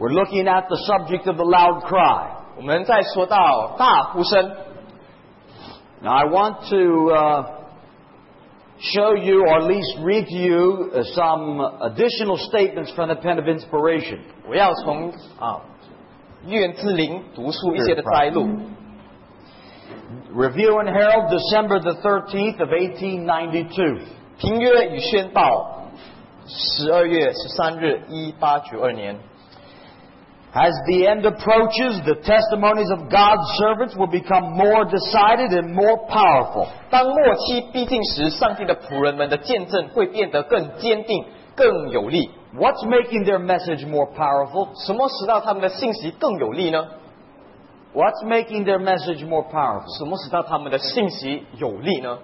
We're looking at the subject of the loud cry. 我们在说到大呼声。 Now I want to show you, or at least read to you, some additional statements from the pen of inspiration. 我要从愿之灵读出一些的摘录。 Review and Herald, December the 13th of 1892. 评约与宣报，12月13日，1892年。 As the end approaches, the testimonies of God's servants will become more decided and more powerful. 当末期逼近时，上帝的仆人们的见证会变得更坚定、更有力。 What's making their message more powerful? 什么使到他们的信息更有力呢？ What's making their message more powerful? 什么使到他们的信息有力呢？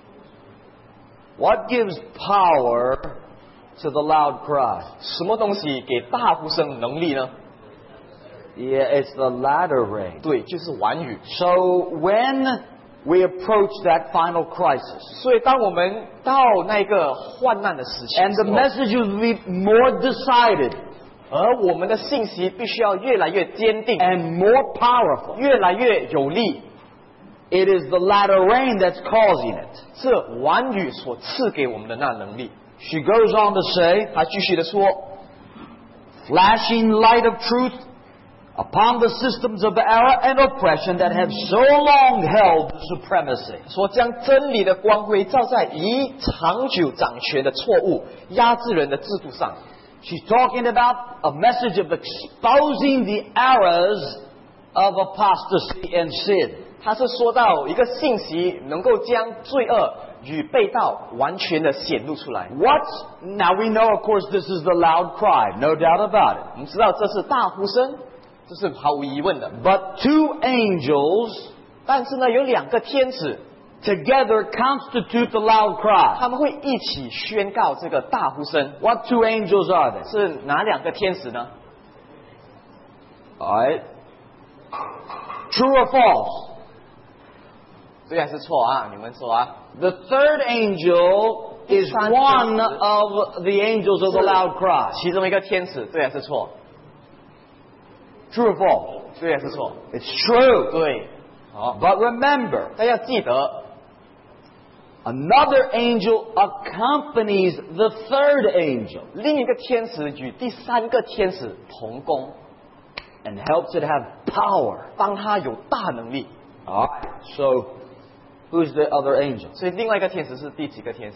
What gives power to the loud cry? 什么东西给大呼声能力呢？ Yeah, it's the latter rain. 对，就是晚雨。 So when we approach that final crisis, 所以当我们到那个患难的时期 and the message will be more decided, 而我们的信息必须要越来越坚定 and more powerful, 越来越有力。 it is the latter rain that's causing it. 是晚雨所赐给我们的那能力。 She goes on to say, 他继续的说 flashing light of truth upon the systems of error and oppression that have so long held supremacy. 说将真理的光辉照在以长久掌权的错误压制人的制度上。 She's talking about a message of exposing the errors of apostasy and sin. 他是说到一个信息能够将罪恶与背道完全的显露出来。 Now we know, of course, this is the loud cry, no doubt about it. 我们知道这是大呼声，这是毫无疑问的。 But two angels 但是呢，有两个天使 together constitute the loud cry. 他们会一起宣告这个大呼声。 What two angels are they? 是哪两个天使呢？ All right. True or false? 对还是错啊？你们说啊。 The third angel is one of the angels of the loud cry. 其中一个天使，对还是错？ True or false? 对还是错？ It's true. 对。好， But remember, 大家要记得， another angel accompanies the third angel 另一个天使与第三个天使同工， and helps it have power. 帮他有大能力。 All right. So, who's the other angel? 所以另外一个天使是第几个天使？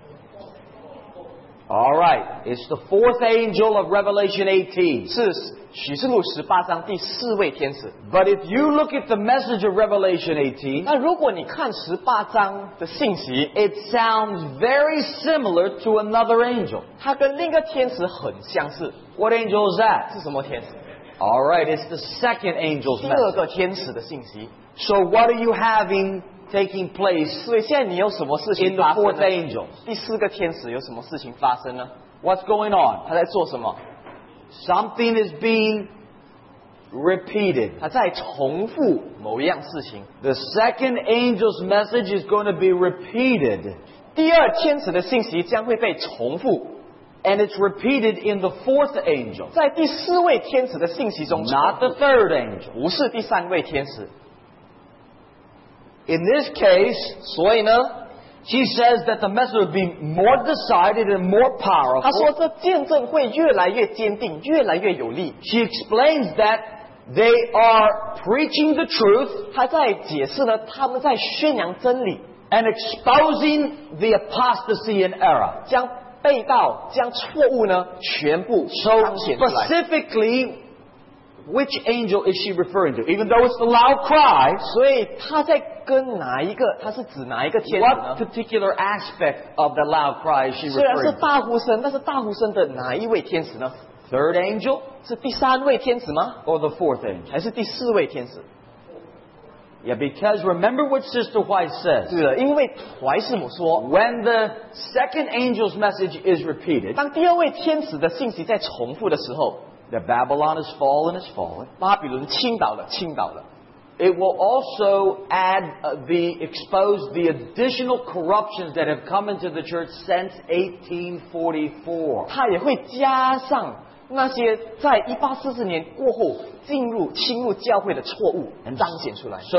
All right. It's the fourth angel of Revelation 18. 是启示录18章第4位天使。 But if you look at the message of Revelation 18, 那如果你看18章的信息， it sounds very similar to another angel. 它跟另一个天使很相似。 What angel is that? 是什么天使？ All right. It's the second angel's 第二 message. 个天使的信息。 So what are you having taking place 所以现在你有什么事 in 情 the 发生 fourth 呢？ angel? 第4个天使有什么事情发生呢？ What's going on? 他在做什么？ Something is being repeated. 他在重复某一样事情。 The second angel's message is going to be repeated. 第二天使的信息将会被重复， And it's repeated in the fourth angel, 在第4位天使的信息中， not the third angel. 不是第3位天使。 In this case, 所以呢， she says that the message will be more decided and more 他说 powerful. 这见证会越来越坚定，越来越有力。 She explains that they are preaching the truth 他在解释呢，他们在宣扬真理， and exposing the apostasy and error. 将背道、将错误呢全部 So 彰显出来。 specifically, which angel is she referring to? Even though it's the loud cry, 所以他在跟哪一个？他是指哪一个天使 what 呢？ particular aspect of the loud cry is she 虽然是 referring to? 大呼声，但是大呼声的哪一位天使呢？ Third angel 是第3位天使吗？ or the fourth angel? 还是第4位天使？ Yeah, because remember what Sister White says. 对了，因为怀士母说， When the second angel's message is repeated, 当第2位天使的信息在重复的时候， that Babylon is fallen, 巴比伦倾倒了，倾倒了。 it will also add expose the additional corruptions that have come into the church since 1844. 它也会加上那些在1844年过后侵入教会的错误彰显出来。 So,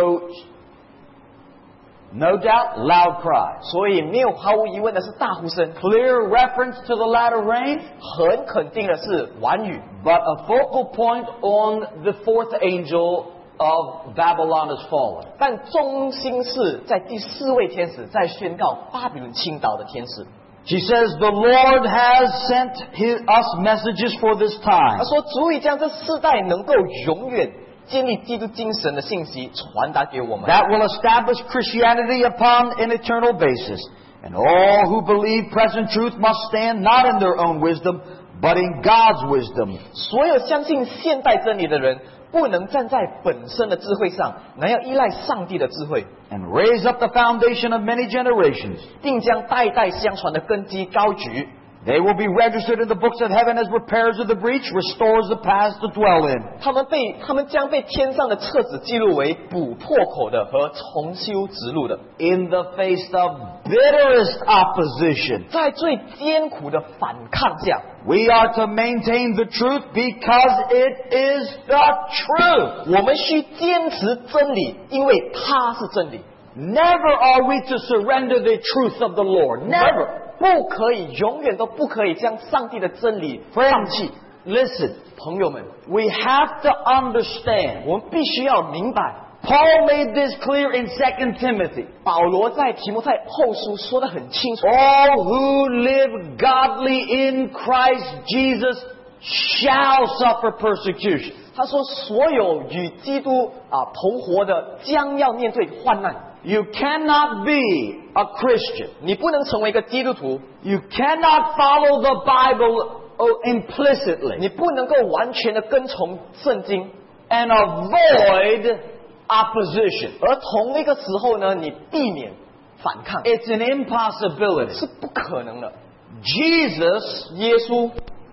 no doubt, loud cries. 所以没有毫无疑问的是大呼声， Clear reference to the latter rain, 很肯定的是晚雨， but a focal point on the fourth angel of Babylon has fallen. 但中心是在第4位天使在宣告巴比伦倾倒的天使。 She says, the Lord has sent us messages for this time. 他说足以将这世代能够永远建立基督精神的信息传达给我们， That will establish Christianity upon an eternal basis. And all who believe present truth must stand not in their own wisdom, but in God's wisdom. 所有相信现代真理的人不能站在本身的智慧上，乃要依赖上帝的智慧， And raise up the foundation of many generations. 并将代代相传的根基高举。 They will be registered in the books of heaven as repairs of the breach, restores the paths to dwell in. 他们将被天上的册子记录为补破口的和重修直路的， In the face of bitterest opposition, 在最艰苦的反抗下， we are to maintain the truth because it is the truth. 我们需坚持真理，因为它是真理。 Never are we to surrender the truth of the Lord. Never. 不可以，永远都不可以将上帝的真理放弃。 Listen, 朋友们， we have to understand. 我们必须要明白， Paul made this clear in 2 Timothy. 保罗在提摩太后书说得很清楚， All who live godly in Christ Jesus shall suffer persecution. 他说所有与基督同活的将要面对患难。 You cannot be a Christian. 你不能成为一个基督徒， You cannot follow the Bible implicitly 你不能够完全的跟从圣经， and avoid opposition. 而同一个时候呢，你避免反抗， It's an impossibility. 是不可能的。 Jesus 耶稣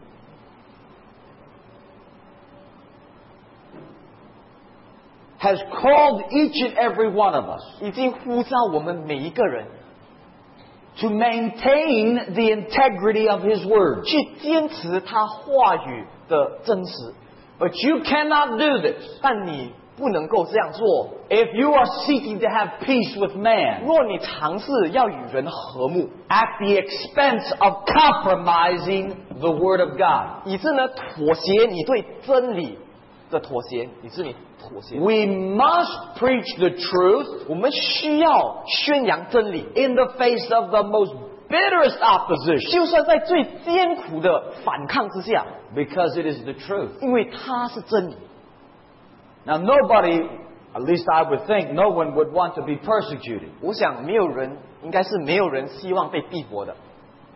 has called each and every one of us 已经呼召我们每一个人 to maintain the integrity of His Word. 去坚持他话语的真实， But you cannot do this 但你不能够这样做。 if you are seeking to have peace with man 若你尝试要与人和睦， at the expense of compromising the Word of God. 以致呢妥协你对真理的妥协，以致你妥协。 We must preach the truth 我们需要宣扬真理， in the face of the most bitterest opposition 就算在最艰苦的反抗之下， because it is the truth. 因为它是真理。 Now nobody, at least I would think, no one would want to be persecuted. 我想没有人，应该是没有人希望被逼迫的。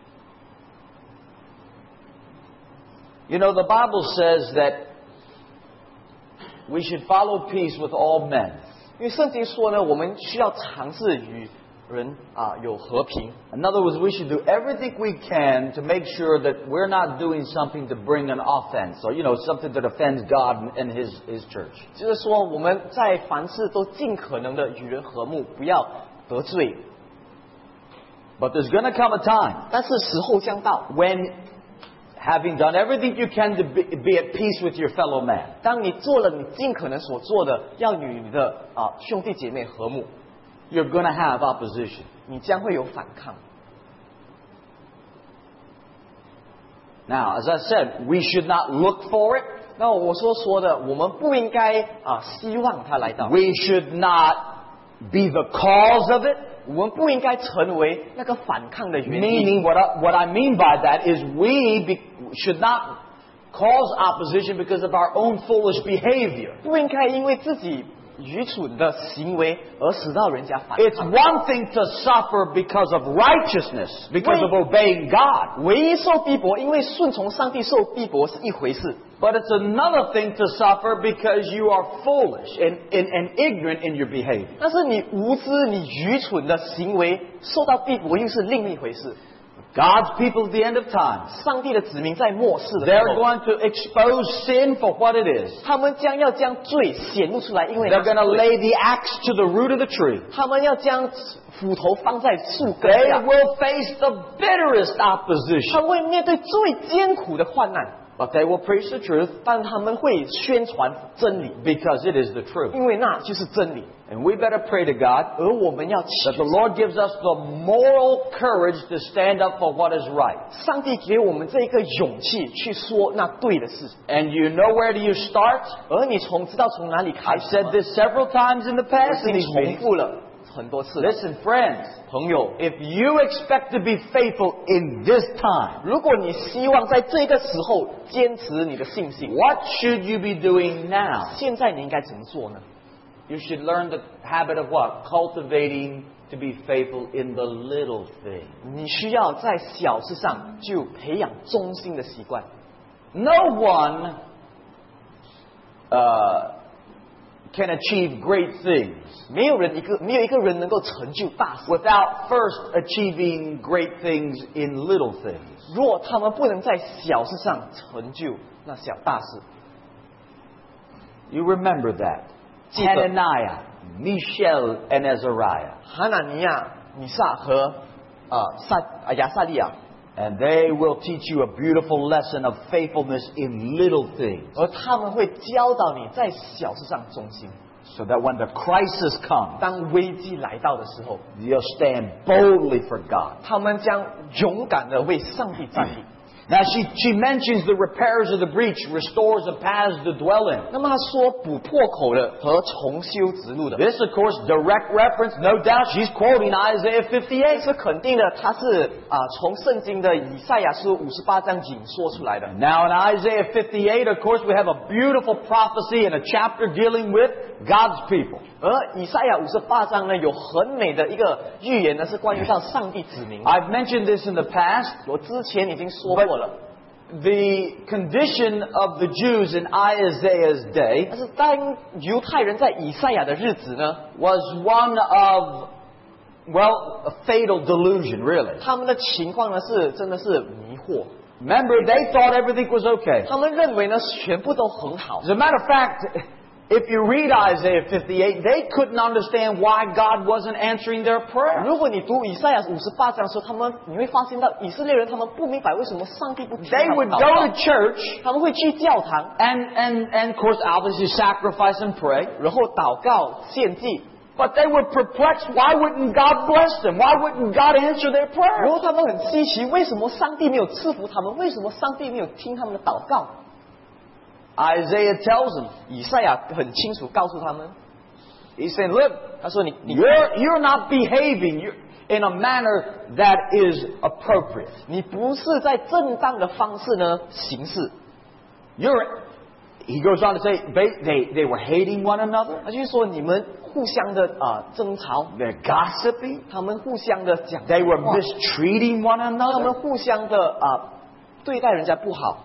You know, the Bible says that we should follow peace with all men. 因为圣经说呢，我们需要尝试与人有和平。 In other words, we should do everything we can to make sure that we're not doing something to bring an offense or, something that offends God and His church. 就是说，我们在凡事都尽可能的与人和睦，不要得罪。 But there's going to come a time 但是时候将到， when, having done everything you can to be at peace with your fellow man, 当你做了你尽可能所做的，要与你的兄弟姐妹和睦， you're going to have opposition. 你将会有反抗。 Now, as I said, we should not look for it. 那我说的，我们不应该希望它来到， We should not be the cause of it. 我们不应该成为那个反抗的原因。 Meaning, what I mean by that is should not cause opposition because of our own foolish behavior. 不应该因为自己愚蠢的行为而使到人家反 It's 抗。 one thing to suffer because of righteousness, because of obeying God. 唯一受逼迫，因为顺从上帝受逼迫是一回事， But it's another thing to suffer because you are foolish and ignorant in your behavior. 但是你无知、你愚蠢的行为受到逼迫，又是另一回事。 God's people at the end of time, 上帝的子民在末世的时 they're 候， going to expose sin for what it is. 他们将要将罪显露出来，因为 They're going to lay the axe to the root of the tree. 他们要将斧头放在树根 They 下， will face the bitterest 他 opposition. 们会面对最艰苦的患难。 But they will preach the truth 但他们会宣传真理， because it is the truth. 因为那就是真理。 And we better pray to God 而我们要 that the Lord gives us the moral courage to stand up for what is right. 上帝给我们这个勇气去说那对的事， And you know where do you start? 而你知道从哪里开 I've 始 said 吗？ this several times in the 我 past 已 in 经 these 重 meetings. 复了很多次了。 Listen, friends, 朋友， if you expect to be faithful in this time, 如果你希望在这个时候坚持你的信心， what should you be doing now? 现在你应该怎么做呢？ You should learn the habit of what? Cultivating to be faithful in the little things. 你需要在小事上就培养忠心的习惯。 No one can achieve great things 没有一个人能够成就大事， without first achieving great things in little things. 若他们不能在小事上成就那小大事。 You remember that. 记得。 Hananiah, Mishael, and Azariah. 哈拿尼亚、米撒和亚撒利亚， And they will teach you a beautiful lesson of faithfulness in little things. 而他们会教导你在小事上忠心。 So that when the crisis comes, 当危机来到的时候， you'll stand boldly for God. 他们将勇敢的为上帝站立。 Now she mentions the repairs of the breach, restores the paths to dwell in. 那么他说补破口的和重修直路的， This, of course, direct reference, no doubt, she's quoting Isaiah 58. 是肯定的，他是从圣经的以赛亚书58章引说出来的。 Now in Isaiah 58, of course, we have a beautiful prophecy and a chapter dealing with God's people. 而以赛亚58章呢，有很美的一个预言呢，是关于到上帝子民。 I've mentioned this in the past. 我之前已经说过了， The condition of the Jews in Isaiah's day 但是当犹太人在以赛亚的日子呢， was one of, well, a fatal delusion, really. 他们的情况呢是真的是迷惑， Remember, they thought everything was okay. 他们认为呢全部都很好。 As a matter of fact, if you read Isaiah 58, they couldn't understand why God wasn't answering their prayer. 如果你读以赛亚58章的时候，你会发现到以色列人他们不明白为什么上帝不听他 They 们 would 祷 go 告 to church 他们会去教堂， and of course, obviously sacrifice and pray. 然后祷告献祭， But they were perplexed. Why wouldn't God bless them? Why wouldn't God answer their 然 prayer? 后他们很稀奇，为什么上帝没有赐福他们？为什么上帝没有听他们的祷告？ Isaiah tells them, 以赛亚很清楚告诉他们， he said, look, 他说你 you're not behaving in a manner that is appropriate. 你不是在正当的方式呢行事。 He goes on to say, they were hating one another. 他就是说你们互相的争吵， They're gossiping. 他们互相的讲 They were 话 mistreating one 他们 another. 互相的对待人家不好。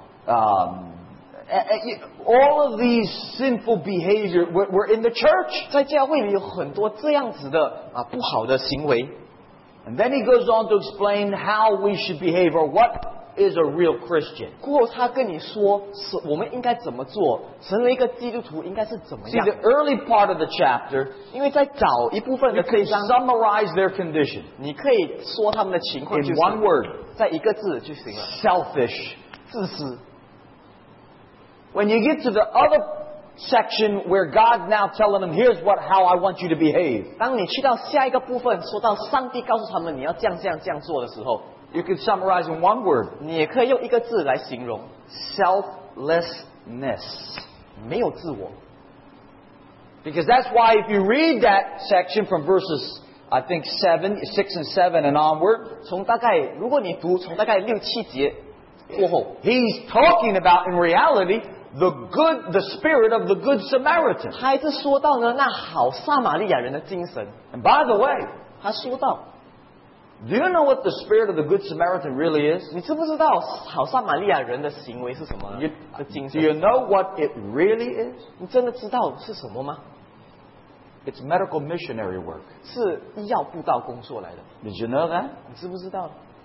All of these sinful behavior were in the church. 在教会里有很多这样子的不好的行为。 And then he goes on to explain how we should behave or what is a real Christian. 过后他跟你说，是我们应该怎么做，成为一个基督徒应该是怎么 See, 样 the。early part of the chapter, 因为在早一部分 you 的 can 这章， summarize their condition 你可以说他们的情况 in 就是 one word: 在一个字就行了， selfish. 自私。 When you get to the other section where God's now telling them, here's how I want you to behave, 当你去到下一个部分，说到上帝告诉他们你要这样做的时候， you can summarize in one word: 你也可以用一个字来形容， selflessness. 没有自我。 Because that's why if you read that section from verses, I think 6 and 7 and onward, 从大概如果你读从大概6、7节过后， he's talking about in reality the spirit of the Good Samaritan. 他还是说到呢那好撒玛利亚人的精神。 And by the way, 他说到， do you know what the spirit of the Good Samaritan really is? 你知不知道好撒玛利亚人的行为是什么呢？ 的精 Do you 神， know what it really is? 你真的知道是什么吗？ It's medical missionary work. 是医药布道工作来的， Did you know that? 你知不知道？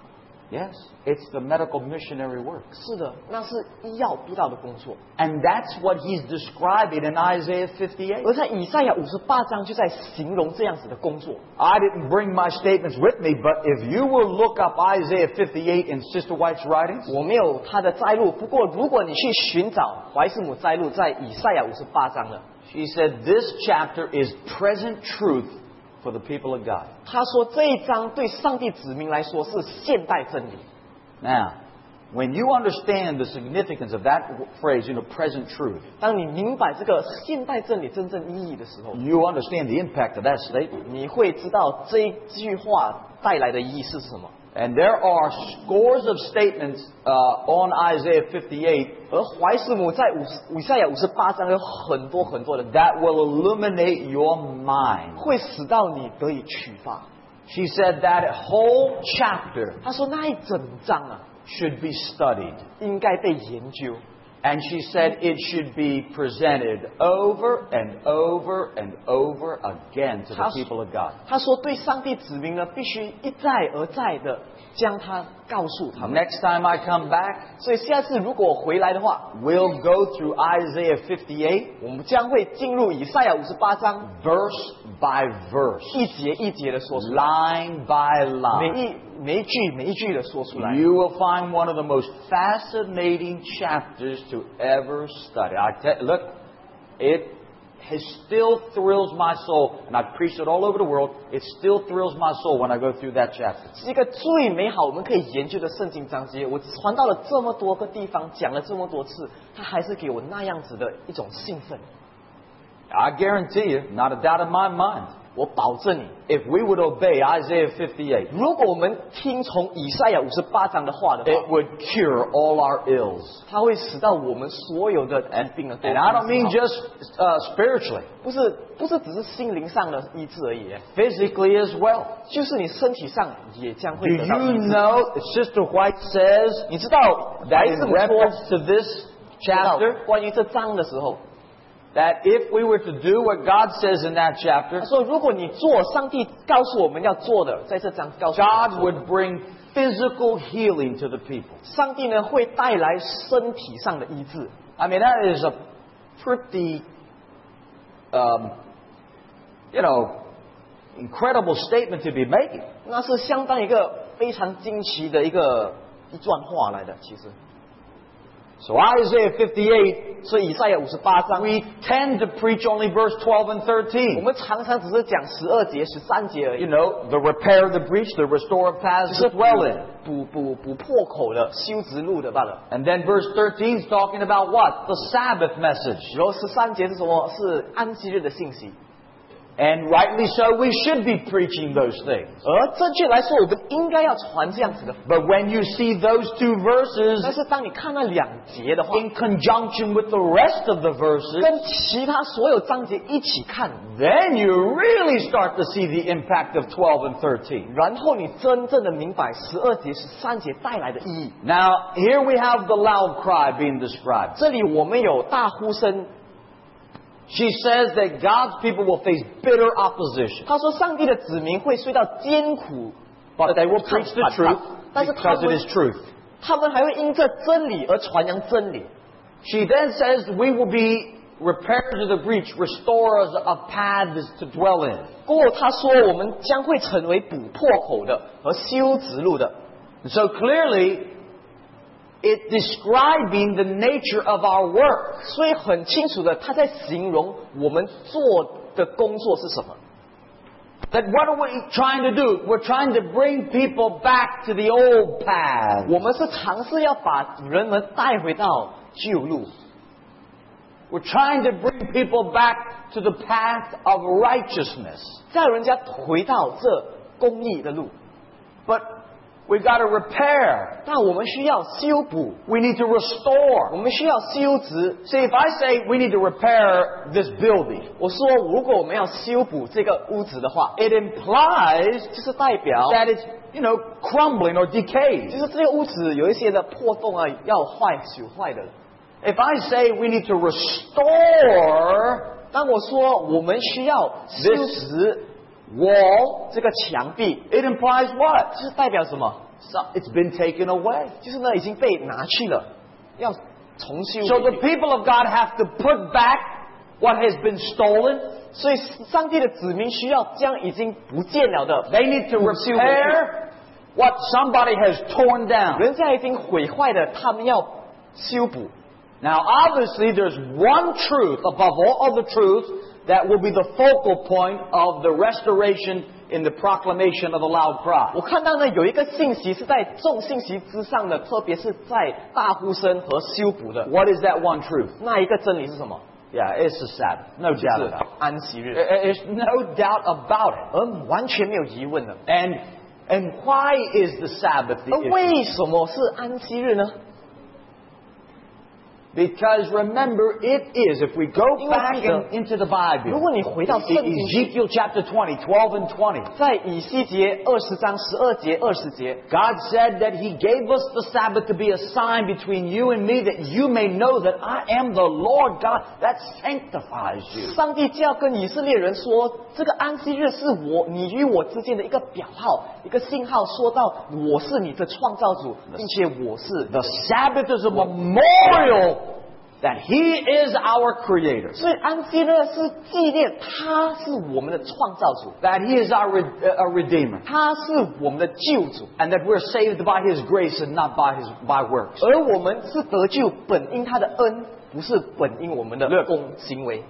Yes, it's the medical missionary work. 是的，那是医药布道的工作。 And that's what he's describing in Isaiah 58. 而在以赛亚58章就在形容这样子的工作。 I didn't bring my statements with me, but if you will look up Isaiah 58 in Sister White's writings, 我没有他的摘录，不过如果你去寻找怀斯姆摘录在以赛亚58章了， she said this chapter is present truth for the people of God. 他说这一章对上帝子民来说是现代真理。 Now, when you understand the significance of that phrase, present truth, 当你明白这个现代真理真正意义的时候， you understand the impact of that statement. 你会知道这一句话带来的意义是什么。 And there are scores of statements on Isaiah 58 而怀斯姆在以赛亚58章有很多很多的 that will illuminate your mind. 会使到你得以启发。 She said that whole chapter 他说那一整章啊， should be studied. 应该被研究。 And she said it should be presented over and over and over again to the people of God. 他说对上帝子民呢，必须一再而再的将它告诉他们。 Next time I come back, 所以下次如果回来的话， we'll go through Isaiah 58 我们将会进入以赛亚58章， verse by verse, 一节一节的说出来， line by line. 每一句的说出来。 You will find one of the most fascinating chapters to ever study. Look, it still thrills my soul, and I've preached it all over the world. It still thrills my soul when I go through that chapter. 是一个最美好我们可以研究的圣经章节。我传到了这么多个地方，讲了这么多次，它还是给我那样子的一种兴奋。 I guarantee you, not a doubt in my mind, 我保证你， if we would obey Isaiah 58, 如果我们听从以赛亚58章的话的 it 话， would cure all our ills. 它会使到我们所有的疾病呢都 And I don't mean 治好 just spiritually, 不是只是心灵上的医治而已， physically as well. 就是你身体上也将 Do 会得到 you 医治。 know, Sister White says 你知道 that 怀 in 斯姆说 reference to this 说到 chapter, 关于这章的时候， that if we were to do what God says in that chapter, 他说如果你做上帝告诉我们要做的，在这章告诉我们要 God 做的 would bring physical healing to the people. 上帝呢会带来身体上的医治。 I mean, that is a pretty, incredible statement to be making. 那是相当一个非常惊奇的一段话来的，其实。 So Isaiah 58, 所以以赛亚58章， we tend to preach only verse 12 and 我 13. 们常常只是讲12节、13节而已 You。know, the repair of the breach, the restore of paths 就 to 是 dwell in. 补破口的、修直路的罢了。 And then verse 13 is talking about what? The Sabbath message. 然后13节是什么？是安息日的信息。 And rightly so, we should be preaching those things. 而正确来说，我们应该要传这样子的。 But when you see those two 但 verses 是当你看那2节的话， in conjunction with the rest of the verses, 跟其他所有章节一起看， then you really start to see the impact of 12 and 13. 然后你真正的明白12节、13节带来的意义。 Now, here we have the loud cry being described. 这里我们有大呼声， She says that God's people will face bitter opposition, 他说上帝的子民会受到艰苦 but they will 看 preach the 反 truth 抗，但是 because it is truth. 他们还会因着真理而传扬真理。 She then says we will be repairs of the breach, restorers of paths to dwell in. 过后他说我们将会成为补破口的和修直路的。 And so clearly, it's describing the nature of our work. 所以很清楚的，他在形容我们做的工作是什么。 That what are we trying to do? We're trying to bring people back to the old path. 我们是尝试要把人们带回到旧路， We're trying to bring people back to the path of righteousness. 叫人家回到这公义的路。 But we've got to repair. 但我们需要修补， We need to restore. 我们需要修直。 See, if I say we need to repair this building, 我说，如果我们要修补这个屋子的话， it implies 就是代表， that it's, crumbling or 就 decayed. 是这个屋子有一些的破洞啊，要朽坏的了。 If I say we need to restore 当我说我们需要修直 wall, 这个墙壁， it implies what? 就是代表什么？ It's been taken away. 就是呢已经被拿去了，要重修。 So the people of God have to put back what has been stolen. 所以上帝的子民需要将已经不见了的 They need to 补修回去 repair what somebody has torn down. 人家已经毁坏的，他们要修补。 Now, obviously, there's one truth above all other truths that will be the focal point of the restoration in the proclamation of the loud cry. 我看到呢有一个信息是在众信息之上的，特别是在大呼声和修补的。 What is that one truth? 那一个真理是什么？ Yeah, it's the Sabbath. No 就 doubt 是 about it. 安息日， There's no doubt about it. 而完全没有疑问的。 And why is the Sabbath the 而 issue? 为什么是安息日呢？ Because remember, it is, if we go back into the 如 Bible, 果你回到圣经， Ezekiel chapter 20, 12 and 20, 在以西结20章12节20节， God said that He gave us the Sabbath to be a sign between you and me, that you may know that I am the Lord God that sanctifies you. 上帝就要跟以色列人说，这个安息日是你与我之间的一个表号，一个信号，说到我是你的创造主，并且我是 The Sabbath is a memorial that He is our Creator, 所以安息日是纪念他是我们的创造主， that He is our Redeemer, 他是我们的救主， and that we're saved by His grace and not by works. 而我们是得救本因他的恩，不是本因我们的行为。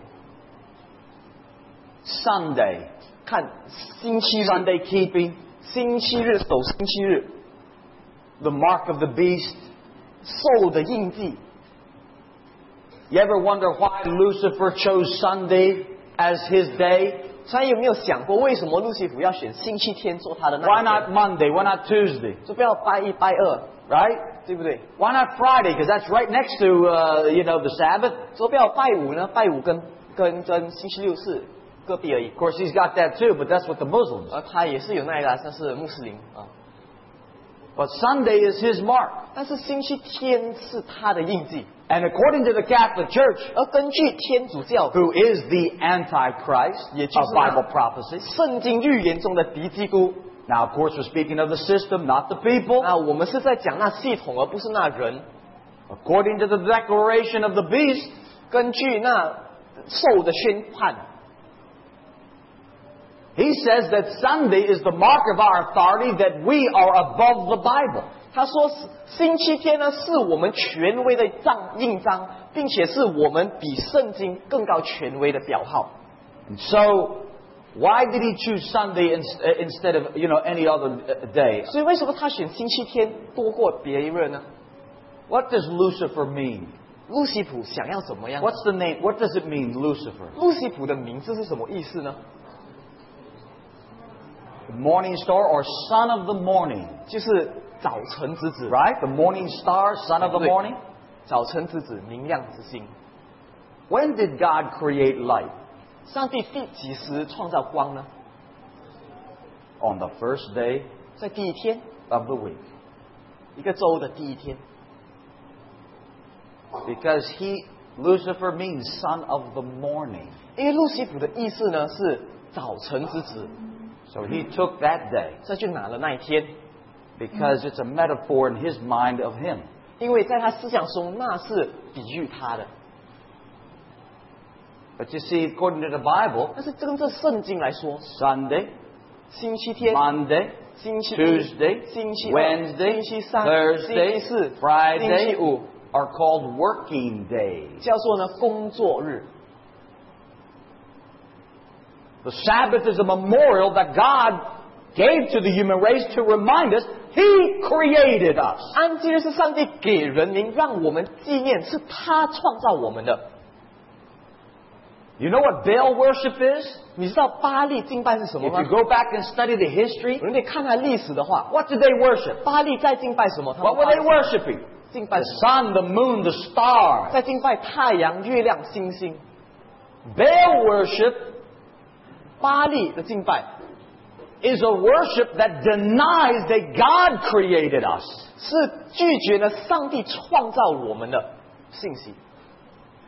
Sunday, 看星期日， Sunday keeping, 星期日守星期日， the mark of the beast. 兽的印记。 You ever wonder why Lucifer chose Sunday as his day? 所以有没有想过，为什么路西弗要选星期天做他的那 Why 一 not 天？ Monday? Why not Tuesday? 就不要拜一拜二， Right? 对不对？ Why not Friday? Because that's right next to, the Sabbath. 说不要拜五呢？拜五跟星期六是隔壁而已。 Of course, he's got that too, but that's what the Muslims. 而他也是有那个，但是穆斯林啊。 But Sunday is his mark. 但是星期天是他的印记， And according to the Catholic Church, 而根据天主教 who is the Antichrist 也就 of 是那 Bible prophecy. 圣经预言中的敌基督。 Now, of course, we're speaking of the system, not the people. 那我们是在讲那系统，而不是那人。 According to the declaration of the beast, 根据那兽的宣判， he says that Sunday is the mark of our authority, that we are above the Bible. 他说星期天呢是我们权威的印章，并且是我们比圣经更高权威的表号。 And so, why did he choose Sunday instead of, any other day? 所以为什么他选星期天多过别日呢？ What does Lucifer mean? 路西普想要怎么样？ What's the name? What does it mean, Lucifer? 路西普的名字是什么意思呢？ The morning star or son of the morning, 就是早晨之子， right? The morning star, son of the Right. morning. 早晨之子，明亮之星。 When did God create light? 上帝第几时创造光呢？ On the first day 在第一天， of the week. 一个周的第一天。 Because Lucifer means son of the morning. 因为路西普的意思呢是早晨之子， So he took that day 所以就拿了那一天， because it's a metaphor in his mind of him. 因为在他思想中那是比喻他的。 But you see, according to the Bible, 但是跟这圣经来说， Sunday, 星期天、 Monday, 星期一、 Tuesday, 星期二、 Wednesday, 星期三、 Thursday, 星期四、 Friday 星期五， are called working days. 叫做呢工作日。 The Sabbath is a memorial that God gave to the human race to remind us He created us. 安息日是上帝给人民让我们纪念，是他创造我们的。 You know what Baal worship is? 你知道巴利敬拜是什么 If 吗 you？go back and study the history, 如果你看他历史的话， what did they worship? 巴利在敬拜什么？他们 What were they worshiping? 敬拜 The sun, the moon, the stars. 在敬拜太阳、月亮、星星。 Baal worship 巴利的敬拜 is a worship that denies that God created us. 是拒绝了上帝创造我们的信息。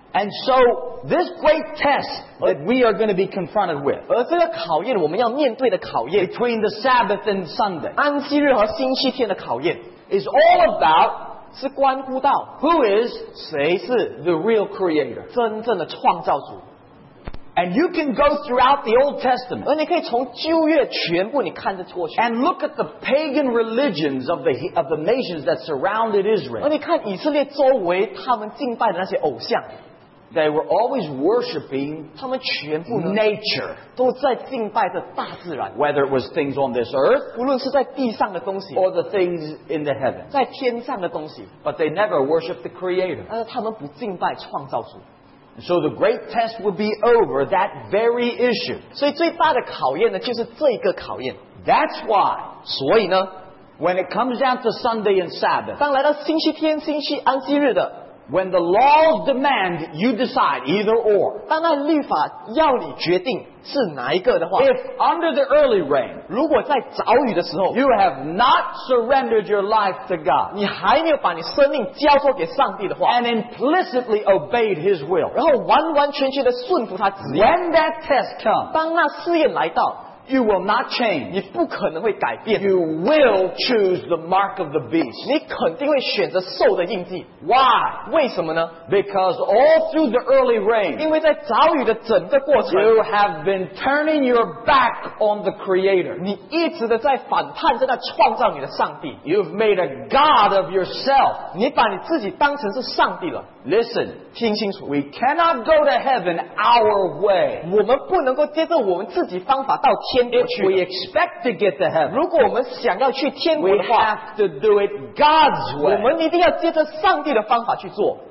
And so this great test that we are going to be confronted with 而这个考验，我们要面对的考验， between the Sabbath and Sunday 安息日和星期天的考验， is all about 是关乎到 who is 谁是 the real creator. 真正的创造主。 And you can go throughout the Old Testament 而你可以从旧约全部你看得过去， and look at the pagan religions of the nations that surrounded 而 Israel. 你看以色列周围他们敬拜的那些偶像， They were always worshiping 他们全部呢 nature, 都在敬拜着大自然， whether it was things on this earth 无论是在地上的东西， or the things in the heavens. 在天上的东西， But they never worshiped the Creator. 但是他们不敬拜创造主。 So the great test would be over that very issue. 所以最大的考验呢，就是这个考验。 That's why 所以呢， when it comes down to Sunday and Sabbath, 当来到星期天、星期安息日的， when the laws demand you decide either or, 当那律法要你决定是哪一个的话， if under the early rain 如果在早雨的时候， you have not surrendered your life to God 你还没有把你生命交托给上帝的话， and implicitly obeyed His will, 然后完完全全的顺服他旨意， when that test comes, 当那试验来到， you will not change. 你不可能会改变， You will choose the mark of the beast. 你肯定会选择兽的印记。 Why? 为什么呢？ Because all through the early rain, 因为在早雨的整个过程， you have been turning your back on the Creator. 你一直的在反叛着那创造你的上帝， You've made a God of yourself. 你把你自己当成是上帝了。 Listen, 听清楚， we cannot go to heaven our way. 我们不能够接着我们自己方法到天国 If we 去。 expect to get to heaven, 如果我们想要去天国 we 的话， have to do it God's 我 way. 们一定要接着上帝的方法去做。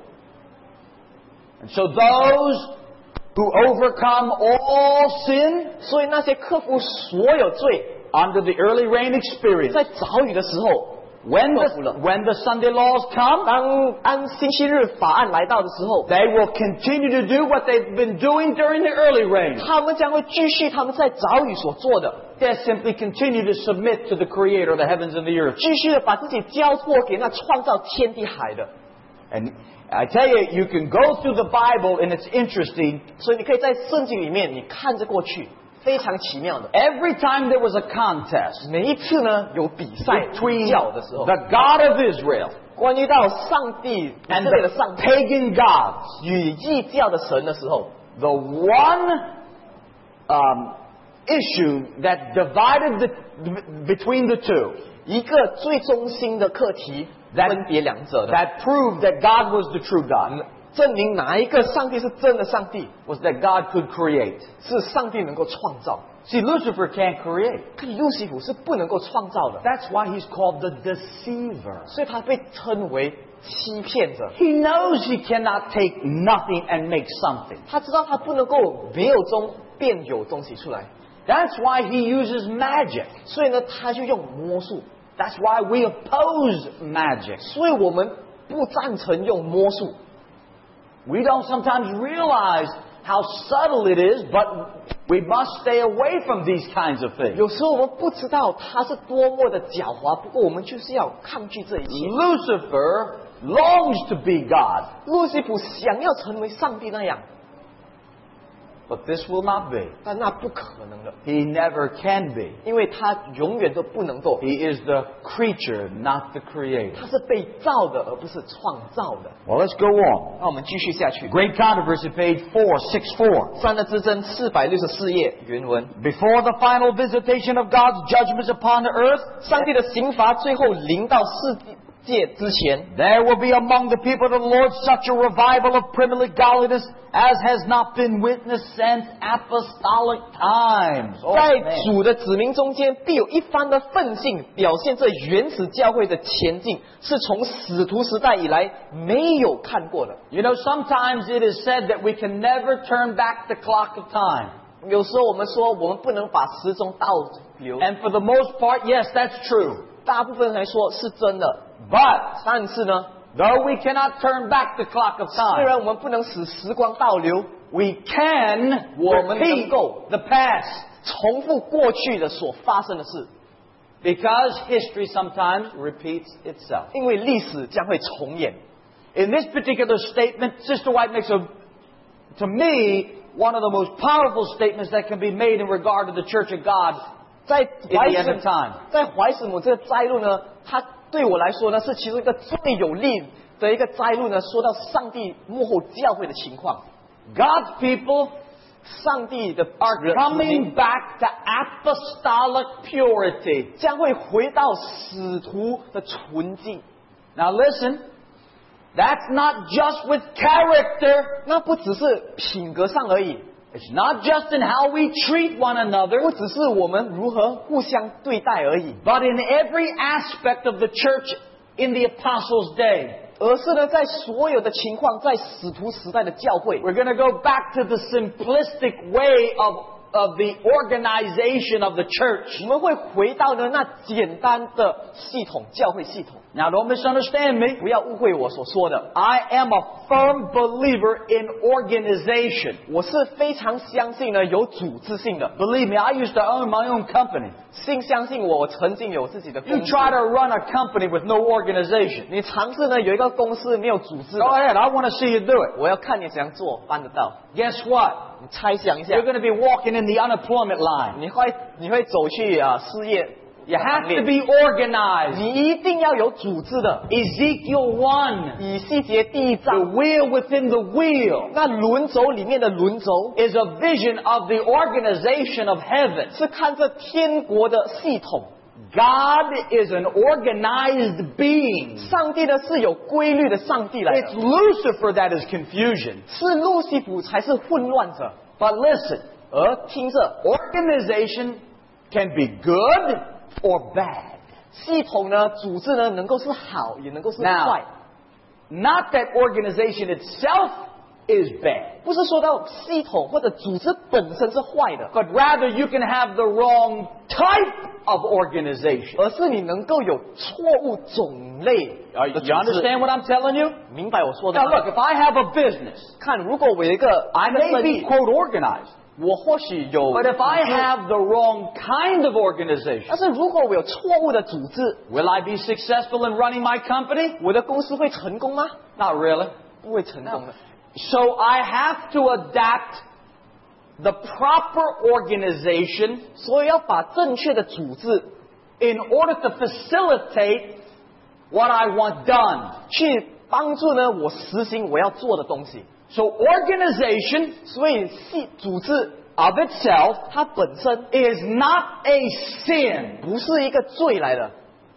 And so those who overcome all sin 所以那些克服所有罪， under the early rain experience, 在早雨的时候， when 克服了。 the Sunday laws come, 当按星期日法案来到的时候， they will continue to do what they've been doing during the early rain. 他们将会继续他们在早雨所做的， They simply continue to submit to the Creator of the heavens and the earth. 继续的把自己交托给那创造天地海的。 And I tell you, you can go through the Bible and it's interesting. 所以你可以在圣经里面，你看着过去，非常奇妙的。 Every time there was a contest 每一次呢，有比赛 between 比较的时候， the God of Israel 关于到上帝以 and 色列的 the 上帝 pagan gods, 与异教的神的时候， the one issue that divided between the two, 一个最中心的课题， That- 分别两者的， that proved that God was the true God, 证明哪一个上帝是真的上帝， was that God could create. 是上帝能够创造。 See, Lucifer can't create. 可路西弗是不能够创造的， That's why he's called the deceiver. 所以他被称为欺骗者。 He knows he cannot take nothing and make something. 他知道他不能够没有中变有东西出来， That's why he uses magic. 所以呢，他就用魔术。 That's why we oppose magic. 所以我们不赞成用魔术。 We don't sometimes realize how subtle it is, but we must stay away from these kinds of things. 有时候我们不知道它是多么的狡猾，不过我们就是要抗拒这一切。 Lucifer longs to be God, 路西弗想要成为上帝那样， but this will not be. 但那不可能的， He never can be. 因为他永远都不能够， He is the creature, not the creator. 他是被造的，而不是创造的。 Well, let's go on. 那我们继续下去。 Great Controversy, page 464. 三的之争464页原文， Before the final visitation of God's judgments upon the earth, 上帝的刑罚最后临到世界之前， there will be among the people of the Lord such a revival of primitive godliness as has not been witnessed since apostolic times. Oh, 在 man. 主的子民中间，必有一番的奋性，表现这原始教会的前进，是从使徒时代以来没有看过的。 You know, sometimes it is said that we can never turn back the clock of time. 有时候我们说，我们不能把时钟倒流， And for the most part, yes, that's true. 大部分人来说是真的。 But 但是呢， though we cannot turn back the clock of 虽 time, 然我们不能使时光倒流， we can 我们能 repeat 够 the past. 重复过去的所发生的事， Because history sometimes repeats itself. 因为历史将会重演。 In this particular statement, Sister White makes a to me, one of the most powerful statements that can be made in regard to the Church of God 在 in 怀 the end 史 of time. 在怀史母这个摘录呢，它对我来说呢是其中一个最有力的一个摘录呢，说到上帝幕后教会的情况。 God's people 上帝的 are coming back to apostolic purity. 将会回到使徒的纯净。 Now listen, that's not just with character. 那不只是品格上而已， It's not just in how we treat one 不 another, 只是我们如何互相对待而已， but in every aspect of the church in the apostles' day. 而是呢，在所有的情况，在使徒时代的教会， We're going to go back to the simplistic way of the organization of the church. 我们会回到呢那简单的系统，教会系统。 Now don't misunderstand me. 不要误会我所说的， I am a firm believer in organization. 我是非常相信呢有组织性的， Believe me, I used to own my own company. 相信我曾经有自己的 You 公司。 try to run a company with no organization. 你尝试呢有一个公司没有组织 Go 的， ahead, I want to see you do it. 我要看你怎样做，办得到。 Guess what? 你猜想一下 You're，going to be walking in the unemployment line. 你会走去失业 You 的 have 行 to 列， be organized. 你一定要有组织的。 Ezekiel 1, 以西结第一 the 章， wheel within the wheel, 那轮轴里面的轮轴 is a vision of the organization of heaven. 是看着天国的系统。 God is an organized being. 上帝呢是有规律的上帝来 It's 的， Lucifer that is confusion. 是路西弗才是混乱者。 But listen, 而听着， organization can be good or bad. 系统呢，组织呢，能够是好，也能够是 Now 坏。 Not that organization itself is bad, 不是说到系统或者组织本身是坏的， but rather you can have the wrong type of organization. 而是你能够有错误种类的 You 组织。 understand what I'm telling you? 明白我说的 Now 吗？ look, if I have a business, 看，如果我有一个 I 一个 may 生 be 意， quote organized, 我或许有 but if I 组织 have the wrong kind of organization, 但是如果我有错误的组织， will I be successful in running my company? 我的公司会成功吗？ Not really. 不会成功的。 So I have to adapt the proper organization 所以要把正确的组织 in order to facilitate what I want done. 去帮助呢我实行我要做的东西。 So organization 所以组织 of itself 它本身 is not a sin, 不是一个罪来的，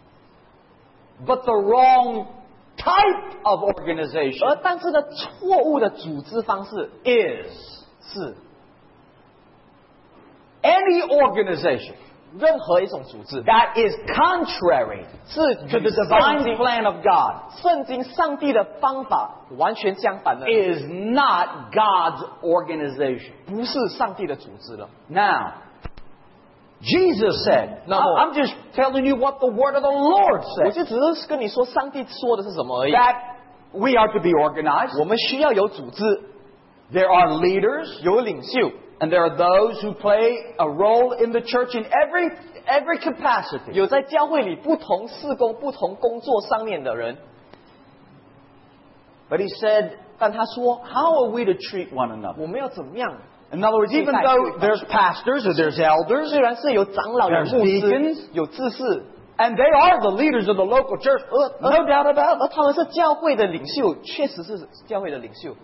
but the wrong type of organization 但是呢错误的组织方式 is. 是 Any organization 任何一种组织 that is contrary 是 to the 与 divine 圣经 plan of God 圣经上帝的方法完全相反的， is not God's organization. 不是上帝的组织了。 Now, Jesus said, No. I'm just telling you what the word of the Lord 我 said, 就只是跟你说上帝说的是什么而已。 that we are to be organized. 我们需要有组织， There are leaders, 有领袖， and there are those who play a role in the church in every capacity. 有在教会里不同事工、不同工作上面的人。 But he said, 但他说， how are we to treat one another? 我们要怎么样？ In other words, even though there's pastors or there's elders, 虽然是有长老、有 There's 牧 deacons. 师、有知识， and they are the leaders of the local church, no doubt about it. 而他们是教会的领袖，确实是教会的领袖。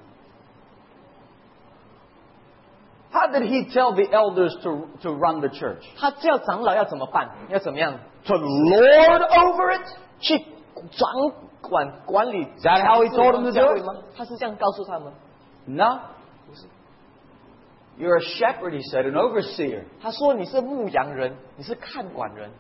How did he tell the elders to run the church? 他叫长老要怎么办？要怎么样 To lord over it? 去管理 Is that how he told them to 教 do 会 it? 吗？他是这样告诉他们。 No. You're a shepherd, he said, an overseer. 他说你是牧羊人，你是看管人，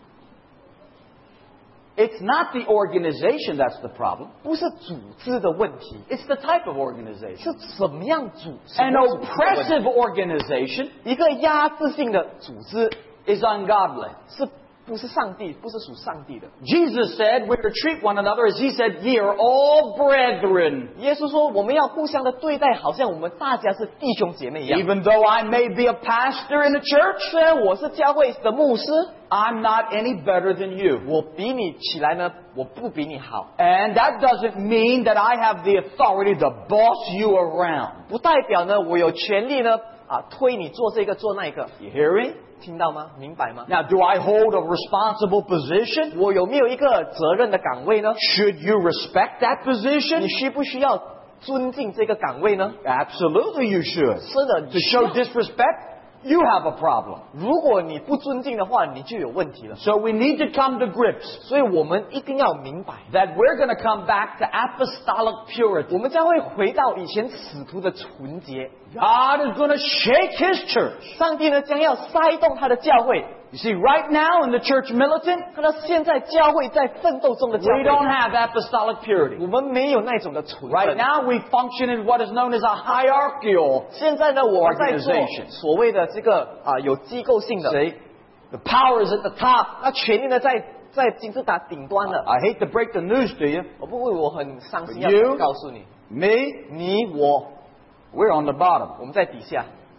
It's not the organization that's the problem. 不是组织的问题， It's the type of organization. 是什么样组？什 An 么组织的问题 oppressive organization 一个压制性的组织 is ungodly. 是不是上帝，不是属上帝的。 Jesus said we're to treat one another as he said, ye are all brethren. 耶稣说，我们要互相的对待，好像我们大家是弟兄姐妹一样。 Even though I may be a pastor in the church, 虽然我是教会的牧师， I'm not any better than you. 我比你起来呢，我不比你好， And that doesn't mean that I have the authority to boss you around. 不代表呢我有权利呢推你做这个做那个。 You hearing? 听到吗？明白吗？ Now, do I hold a responsible position? 我有没有一个责任的岗位呢？ Should you respect that 你 position? 需不需要尊敬这个岗位呢？ Absolutely you should. 是的， To 你需要 show disrespect, you have a problem. 如果你不尊敬的话，你就有问题了。 So we need to come to grips 所以我们一定要明白， that we're going to come back to apostolic 我 purity. 们将会回到以前使徒的纯洁。 God is going to shake His church. 上帝呢将要塞动他的教会。 You see, right now in the church militant, 看到现在教会在奋斗中的教 we don't 会， have apostolic purity. 我们没有那种的纯 Right 分。 now we function in what is known as a hierarchical. 现在呢，我们在做 Organization 所谓的这个有机构性的， See, the power is at the top. 那权力呢在金字塔顶端的。 I hate to break the news to you. 我很伤心 But 要 you- 告诉你， Me, 你我 we're on the bottom. 我们在底下，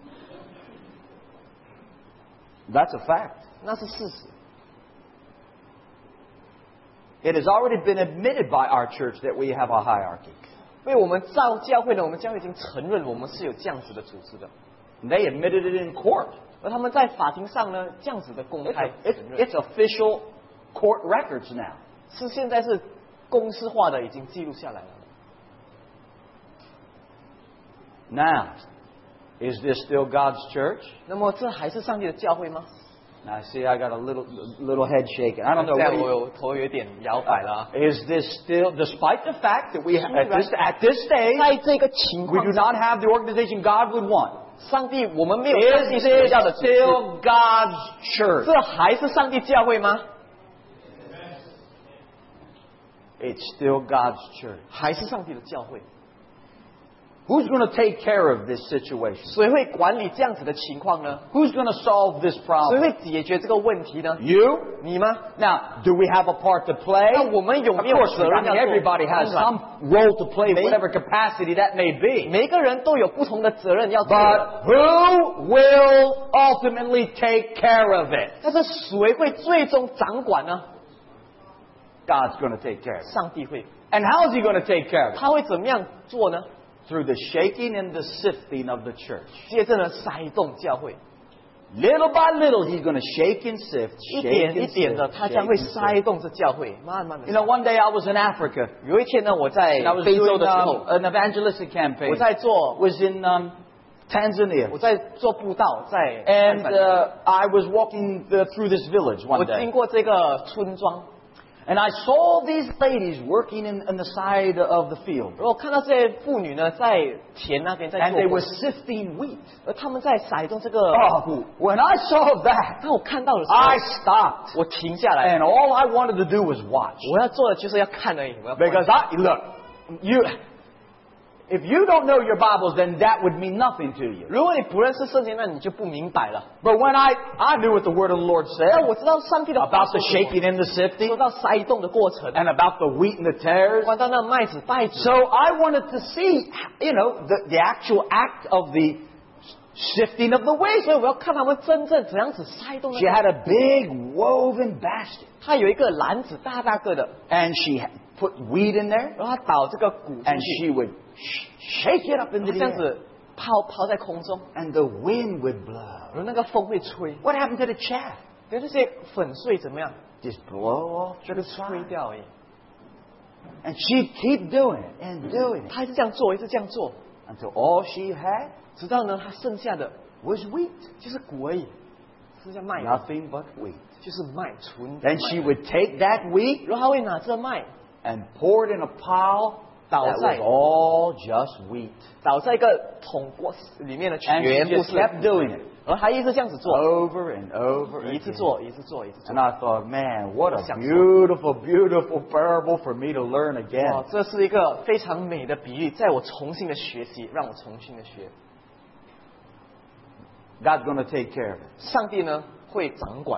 That's a fact. 那是事实。 It has already been admitted by our church that we have a hierarchy. 因为我们造教会呢，我们教会已经承认我们是有这样子的组织的， And they admitted it in court. 而他们在法庭上呢，这样子的公开 It's 承认， official court records now. 是现在是公司化的，已经记录下来了。 Now, is this still God's church? 那么这还是上帝的教会吗？ Now, see, I got a little head shaking. I don't know. 这 What 样 do 我 you- 有头有点摇摆了啊。 Is this still, despite the fact that we at this stage 在这个情 we 况 do 下， not have the organization God would want? 上帝我们没有上帝 Is 所要的 this 组织， still God's church? 这还是上帝教会吗？ It's still God's church. 还是上帝的教会？ Who's going to take care of this situation? 谁会管理这样子的情况呢？ Who's going to solve this 谁 problem? 会解决这个问题呢？ You? 你吗？ Now, do we have a part to play? 那我们有 Of 没有 course, 责 I 任 mean, 要做？ everybody has 当然 some role to play, 每- whatever capacity that may be. 每个人都有不同的责任要做， But who will ultimately take care of it? 但是谁会最终掌管呢？ God's going to take care of it. 上帝会， And how is He going to take care of it? 他会怎么样做呢？ Through the shaking and the sifting of the church. 接着呢，塞动教会， Little by little, He's going to shake and sift, 一 shake 点 and 一点的， sift, 他将 shake 会 and 塞 sift. 动这教会，慢慢的 You。know, one day I was in Africa. 有一天呢，我在 And I was 非洲 doing 的时候， an evangelistic campaign. 我在做 was in Tanzania. 我在做布道，在 And I was walking through this village 我 one 经 day. 过这个村庄， And I saw these ladies working in the side of the field. 然后看到这些妇女呢，在田那边在 And 做 they 工 were sifting wheat. 而他们在塞动这个 Oh, 谷。 when I saw that, 当我看到的时候， I stopped. 我停下来， And all I wanted to do was watch. 我要做的就是要看而已。我要观 Because look, if you don't know your Bibles, then that would mean nothing to you. 如果你不认识圣经，那你就不明白了。 But when I knew what the Word of the Lord 但 said 我知道上帝的话 about the 说什么 shaking and the sifting 说到塞动的过程， and about the wheat and the tares. 关到那麦子稗子。 So I wanted to see, the actual act of the sifting of the 所 wheat. 以我要看他们真正怎样子塞动那 She 个。 had a big woven basket, 他有一个篮子大大个的， and she put wheat in there, 然后他倒这个谷进 and 去， she would shake it up 然 into 后 the 这样 air, 子抛在空中， and the wind would blow. 然后那个风会吹， What happened to the chaff? 跟这些粉碎怎么样？ Just blow off 这 to 个 the 吹 side. 掉而已。 And she'd keep doing it and doing it 他一直这样做，一直这样做， until all she had 直到呢，他剩下的 was wheat. 就是谷而已，剩下麦， Nothing but wheat. 就是麦，纯 Then 麦 she would take that wheat 然后他会拿这麦 and pour it in a pile that was 倒在 all just wheat. 倒在一个桶锅里面的 And she 全部 just 是， kept doing it 然后他一直这样子做， over and over 一直 again. 做，一直做，一直做 And。I thought, man, what a 享受。 beautiful, beautiful parable for me to learn 哇 again.， 这是一个非常美的比喻，在我重新的学习，让我重新的学。 God's going to take care of it. 上帝呢会掌管的，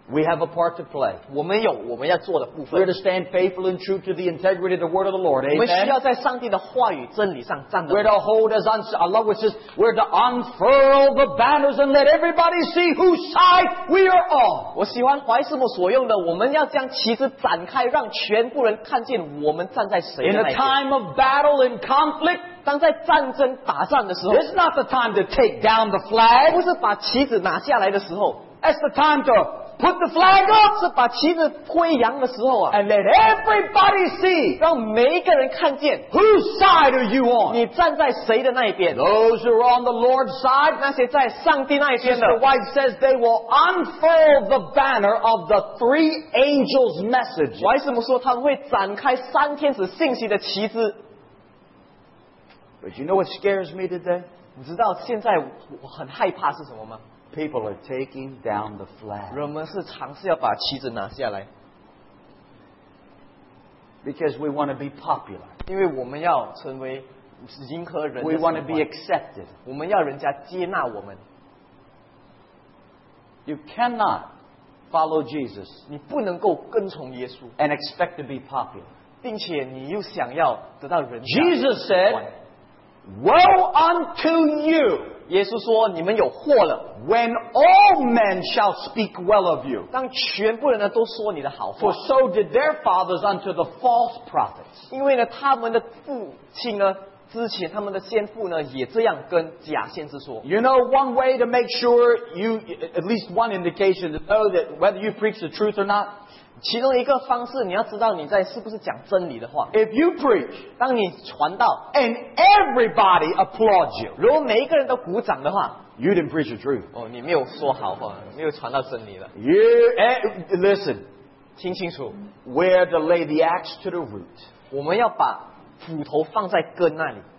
We have a part to play. 我们有我们要做的部 We're 分。 to stand faithful and true to the integrity of the word of the Lord. 我们需 Amen. 要在上帝的话语真理上站得 We're 稳。 to hold as I love what it says. We're to unfurl the banners and let everybody see whose side we are on. 我喜欢怀斯母所用的，我们要将旗帜展开，让全部人看见我们站在谁 In 的 a 那一边。 time of battle and conflict, 当在战争打仗的时候， it's not the time to take down the flag. 不是把旗子拿下来的时候， That's the time to put the flag up 是把旗子挥扬的时候啊， and let everybody see 让每一个人看见 whose side are you on. 你站在谁的那一边。 Those who are on the Lord's side, 那些在上帝那一边的， Sister White says they will unfurl the banner of the three angels' message. 怀斯姆说他们会展开三天使信息的旗帜。 But you know what scares me today? 你知道现在我很害怕是什么吗？ People are taking down the flag 人们是尝试要把旗子拿下来， because we want to be popular. 因为我们要成为迎合人的 We 喜 want to be 欢， accepted. 我们要人家接纳我们。 You cannot follow Jesus 你不能够跟从耶稣， and expect to be popular. 并且你又想要得到人家的 Jesus 喜欢 said, "Woe unto you 耶稣说：“你们有祸了， when all men shall speak well of you. 当全部人呢都说你的好 For 话， so did their fathers unto the false prophets." 因为呢他们的父亲呢之前他们的先父呢也这样跟假先知说。 You know one way to make sure you, at least one indication to know that whether you preach the truth or not? 其中一个方式，你要知道你在是不是讲真理的话。 If you preach 当你传道， and everybody applauds you, 如果每一个人都鼓掌的话， you didn't preach the truth. 哦，你没有说好话，没有传到真理了。 Listen, 听清楚， we're to lay the axe to the root. 我们要把斧头放在根那里。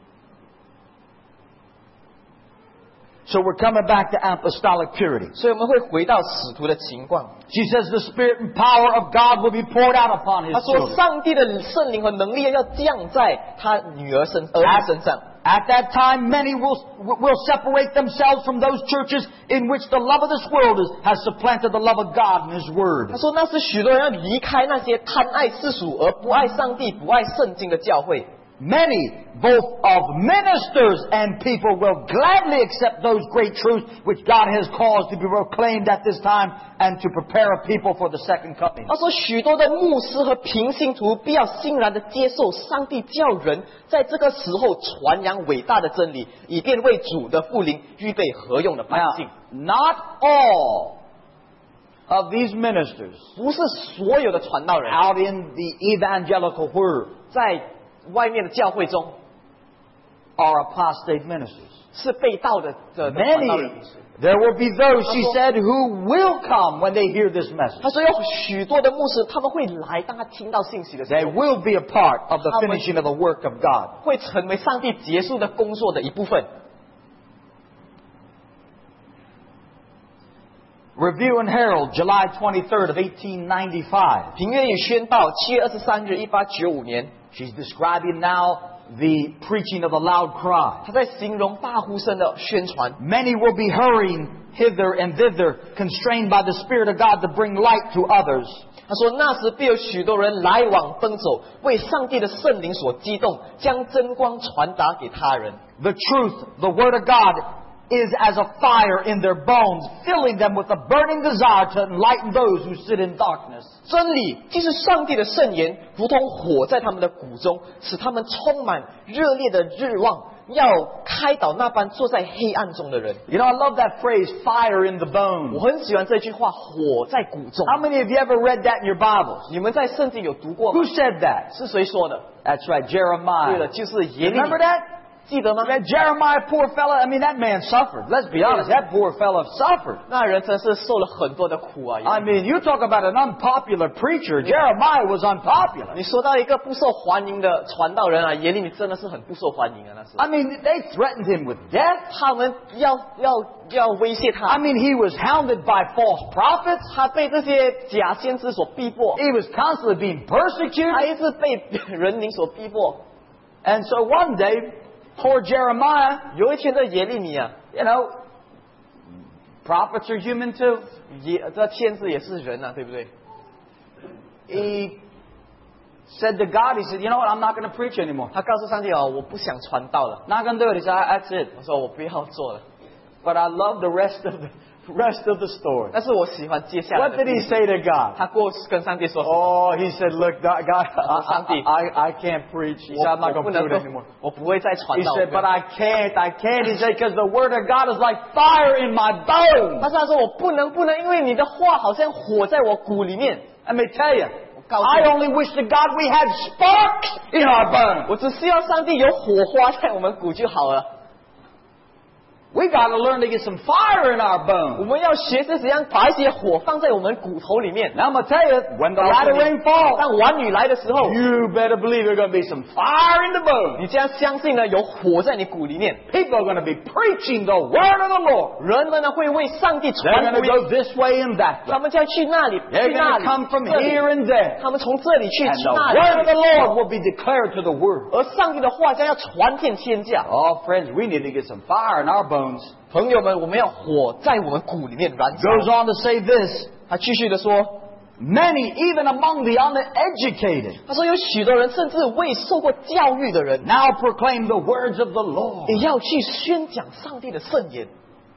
So we're coming back to apostolic purity. 所以我们会回到使徒的情况。 She says the Spirit and power of God will be poured out upon His 他说， children. 上帝的圣灵和能力要降在他儿女身上。 At that time, many will separate themselves from those churches in which the love of this world has supplanted the love of God and His Word. 他说，那是许多人要离开那些贪爱世俗而不爱上帝、不爱圣经的教会。 Many, both of ministers and people, will gladly accept those great truths which God has caused to be proclaimed at this time and to prepare a people for the second coming. 他说，许多的牧师和平信徒必要欣然的接受上帝叫人在这个时候传扬伟大的真理，以便为主的复临预备合用的百 Now, 姓。 not all of these ministers 不是所有的传道人 out in the evangelical world 在外面的教会中 are apostate ministers. 是被盗的传道人。 Many, there will be those, she said, who will come when they hear this message. 他说有许多的牧师他们会来，当他听到信息的时 They 候， will be a part of the finishing of the work of God. 会成为上帝结束的工作的一部分。 Review and Herald, July 23rd of 1895. 平约语宣报7月23日1895年， She's describing now the preaching of the loud cry. 他在形容大呼声的宣传。 Many will be hurrying hither and thither, constrained by the Spirit of God to bring light to others. 他说那时必有许多人来往奔走，为上帝的圣灵所激动，将真光传达给他人。 The truth, the Word of God, is as a fire in their bones, filling them with a burning desire to enlighten those who sit in darkness. 真理既是上帝的圣言，如同火在他们的骨中，使他们充满热烈的日望，要开导那般坐在黑暗中的人。 You know, I love that phrase, fire in the 我 bones. 很喜欢这句话，火在骨中。 How many of you ever read that in your Bibles? 你们在圣经有读过吗 Who？said that? 是谁说的？ That's right, 对了， Jeremiah. 就是耶利米 Remember that? 记得吗？ That Jeremiah, poor fella, I mean, that man suffered. Let's be honest, that poor fella suffered. 那人真是受了很多的苦啊！ I mean, you talk about an unpopular preacher. Jeremiah was unpopular. 你说到一个不受欢迎的传道人啊，耶利米真的是很不受欢迎啊！那时候 I mean, they threatened him with death. 他们要威胁 I 他， mean, he was hounded by false prophets. 他被这些假先知所逼迫， He was constantly being 他 persecuted. 一直被人民所逼迫。 And so one day, poor Jeremiah, 有一天，这耶利米啊， you know, prophets are human too. 这先知也是人啊，对不对？ He said to God, he said, you know what, I'm not going to preach anymore. 他告诉上帝哦，我不想传道了。 Not going to do it. He said, that's it. 我说我不要做了。 But I love the rest of the story. 但是我喜欢接下来 What 的 did 故 he 事。 say to God? 他过跟上帝说 Oh, he said, look, God, Santi. I can't preach. He said, I'm not 我 going 不 to 能 do 够 it anymore. 我不会再传 He 道。 said, but I can't. He said, because the word of God is like fire in my bones. 但是他说我不能，因为你的话好像火在我骨里面。 Let me tell you, 告诉 I 你 only wish to God we had sparks in our bones. 我只希望上帝有火花在我们骨就好了。 We got to learn to get some fire in our 我 bones. 们要学着怎样把一些火放在我们骨头里面。 Now I'm going to tell you, when the latter rain falls, 当晚雨来的时候， you better believe there's going to be some fire in the bones. 你将相信呢有火在你骨里面。 People are going to be preaching the word of the Lord. 人们呢会为上帝 They're 传 going 福 to 音， go this way and that 他 way. 们将去那里， They're 去那 going to 里， come from 这里 here and there. 他们从这里去 And 去 the 那 word of 里， the Lord will be declared to the world. 而上帝的话将要传遍天下。 Oh, friends, we need to get some fire in our bones. 朋友们，我们要火在我们骨里面燃烧。 Goes on to say this. 他继续的说， Many, even among the uneducated, 他说有许多人，甚至未受过教育的人， now proclaim the words of the Lord. 也要去宣讲上帝的圣言。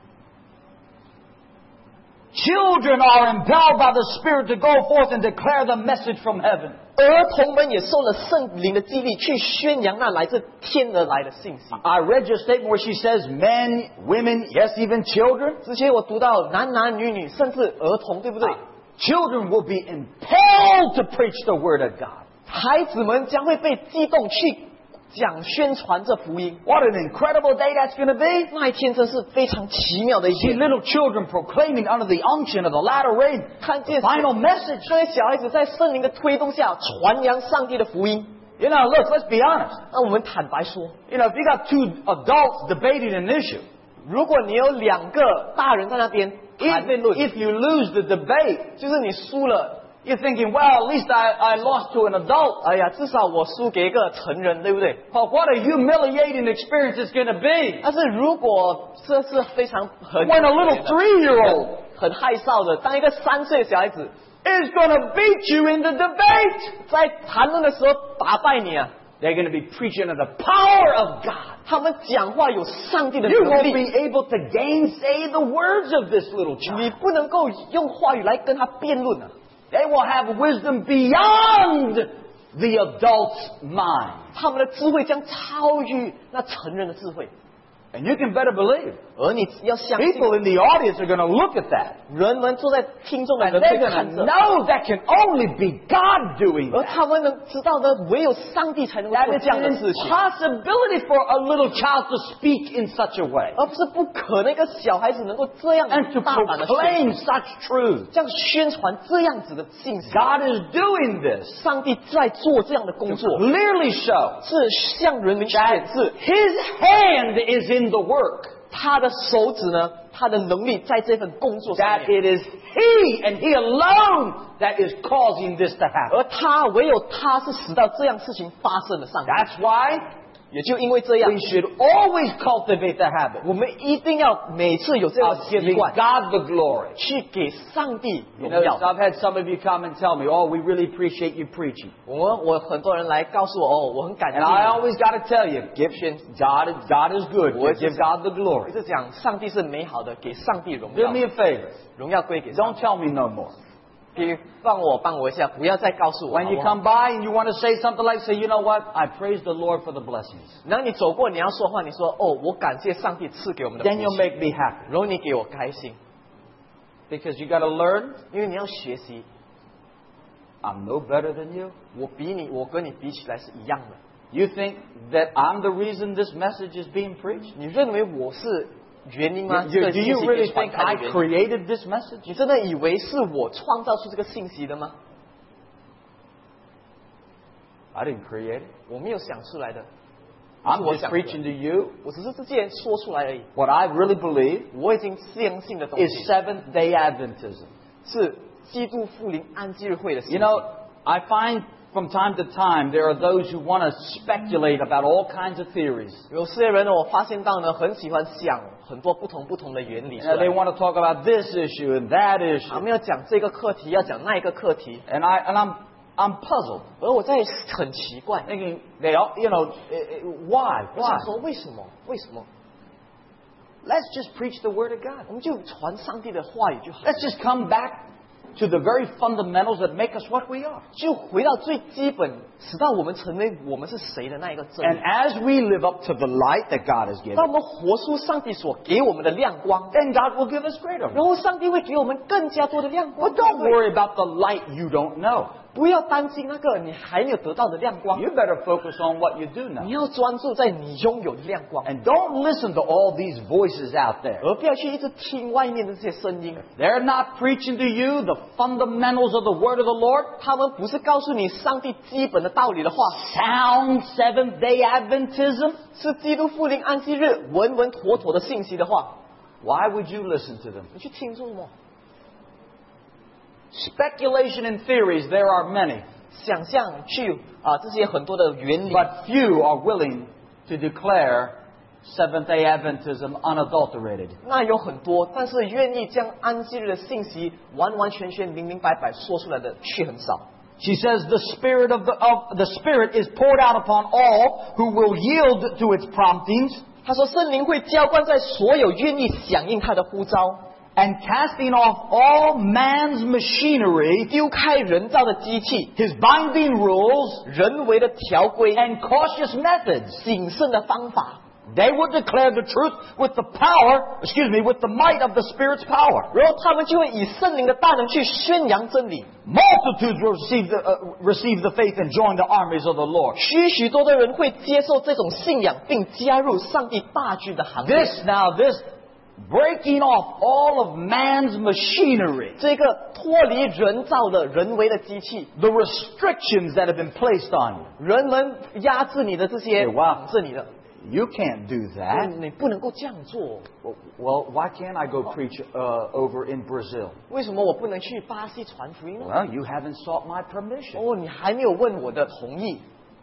Children are impelled by the Spirit to go forth and declare the message from heaven. 儿童们也受了圣灵的激励，去宣扬那来自天而来的信息。 I read your statement where she says men, women, yes, even children. 之前我读到男男女女，甚至儿童，对不对？ Children will be impelled to preach the word of God. 孩子们将会被激动去讲宣传这福音。 What an incredible day that's going to be. 那一天真是非常奇妙的一 See 天。 little children proclaiming under the unction of the latter rain 看 the 见 final message. 这些小孩子在圣灵的推动下传扬上帝的福音。 You know, look, let's be honest. 那我们坦白说， You know, if you got two adults debating an issue, 如果你有两个大人在那边谈辩论， if you lose the debate, 就是你输了， you're thinking, well, at least I lost to an adult. 哎呀，至少我输给一个成人，对不对？ But what a humiliating experience it's going to be 但是如果这是非常很 when a little 3-year-old 很害臊的，当一个3岁的小孩子 is going to beat you in the debate. 在谈论的时候打败你啊， They're going to be preaching of the power of God. 他们讲话有上帝的 You 能 won't 力， be able to gainsay the words of this little 你 child. 不能够用话语来跟他辩论啊。 They will have wisdom beyond the adult's mind. 他们的智慧将超越那成人的智慧， And you can better believe. 而你要相信， People in the audience are going to look at that. 人们坐在听众的 And 人 they're 会 going 看 to 着， know that can only be God doing 而 that. 他们能知道的，唯有上帝才能够 That 做 it's 这样 an 的事情， impossibility for a little child to speak in such a way 而不是不可能一个小孩子能够这样 and to 大胆的 proclaim such truth. 这样宣传这样子的信息。 God is doing this 上帝在做这样的工 to 作， clearly show 是向人民显 that 示 His hand is in the work. 他的手指呢，他的能力在这份工作上 That 面， it is He and He alone that is causing this to happen. 而他唯有他是使到这样事情发生的上帝。 That's why 也就因为这样 we，should always cultivate the habit 我们一定要每次有这样 of 的习 giving 惯， God the glory. 去给上帝 You 荣 know, 耀。 I've had some of you come and tell me, oh, we really appreciate you preaching. 我很多人来告诉我，哦，我很感谢 And I 你。 always got to tell you, God is good. Well, Give God the 我 glory. 一直讲，上帝是美好的，给上帝荣 Do 耀 me，a favor. 荣耀归给上 Don't tell me no more. 帝。帮我一下，不要再告诉我。 When you 好不好 come by and you want to say something like, say, you know what? I praise the Lord for the blessings. 然后你走过，你要说话，你说哦，我感谢上帝赐给我们的 Then 福 you'll 气， make me happy. 然后你给我开心， Because you got to learn, 因为你要学习， I'm no better than you. 我跟你比起来是一样的。 You think that I'm the reason this message is being preached? 你认为我是原因吗？ Do 这个 you 信息 really 被传 think 开 I 的原因？ created this message? 你真的以为是我创造出这个信息的吗？ I didn't create it. 我没有想出来的， I'm 我 just 想出来 preaching to you 我只是这件说出来而已。 what I really believe 我已经相信的东 is 西 Seventh-day Adventism. 是基督复临安息日会的信息。 You know, I find from time to time, there are those who want to speculate about all kinds of theories. 有些人呢，我发现到呢，很喜欢想很多不同的原理出 They 来。 want to talk about this issue and that 他 issue. 们要讲这个课题，要讲那一个课题， And I'm puzzled. 而我在很奇怪， Thinking, they all, why? 我想 Why? 说为什么？为什么？ Let's just preach the Word of God. 我们就传上帝的话语就好， Let's just come back to the very fundamentals that make us what we are. 就回到最基本，使到我们成为我们是谁的那一个真 And 理。 as we live up to the light that God has 当 given, 我们活出上帝所给我们的亮光， then God will give us greater. 然后上帝会给我们更加多的亮光。 But don't worry about the light you don't know. 不要担心那个你还没有得到的亮光， You better focus on what you do 你 know. 要专注在你拥有的亮光， And don't listen to all these voices out there. 而不要去一直听外面的这些声音。 They're not preaching to you the fundamentals of the Word of the Lord. 他们不是告诉你上帝基本的道理的话， Sound Seventh-day Adventism. 是基督复临安息日稳稳妥妥的信息的话， Why would you listen to them? 你去听做什么？ Speculation and theories, there are many. 想象去这些很多的原理， But few are willing to declare Seventh-day Adventism unadulterated. 那有很多，但是愿意将安息日的信息完完全全、明明白白说出来的却很少。 She says the Spirit is poured out upon all who will yield to its promptings, 他说圣灵会浇灌在所有愿意响应他的呼召， and casting off all man's machinery, 丢开人造的机器、 his binding rules, 人为的条规、 and cautious methods. 谨慎的方法。 They will declare the truth with the might of the Spirit's power. 然后他们就会以圣灵的大能去宣扬真理， Multitudes will receive the faith and join the armies of the Lord. 许多的人会接受这种信仰，并加入上帝大军的行列。 This breaking off all of man's machinery, 这个脱离人造的人为的机器， the restrictions that have been placed on you. 人们压制你的这些， 哇绑制你的， You can't do that. 你不能够这样做。 Well, why can't I go preach over in Brazil? 为什么我不能去巴西传福音呢？ Well, you haven't sought my permission. 哦，你还没有问我的同意。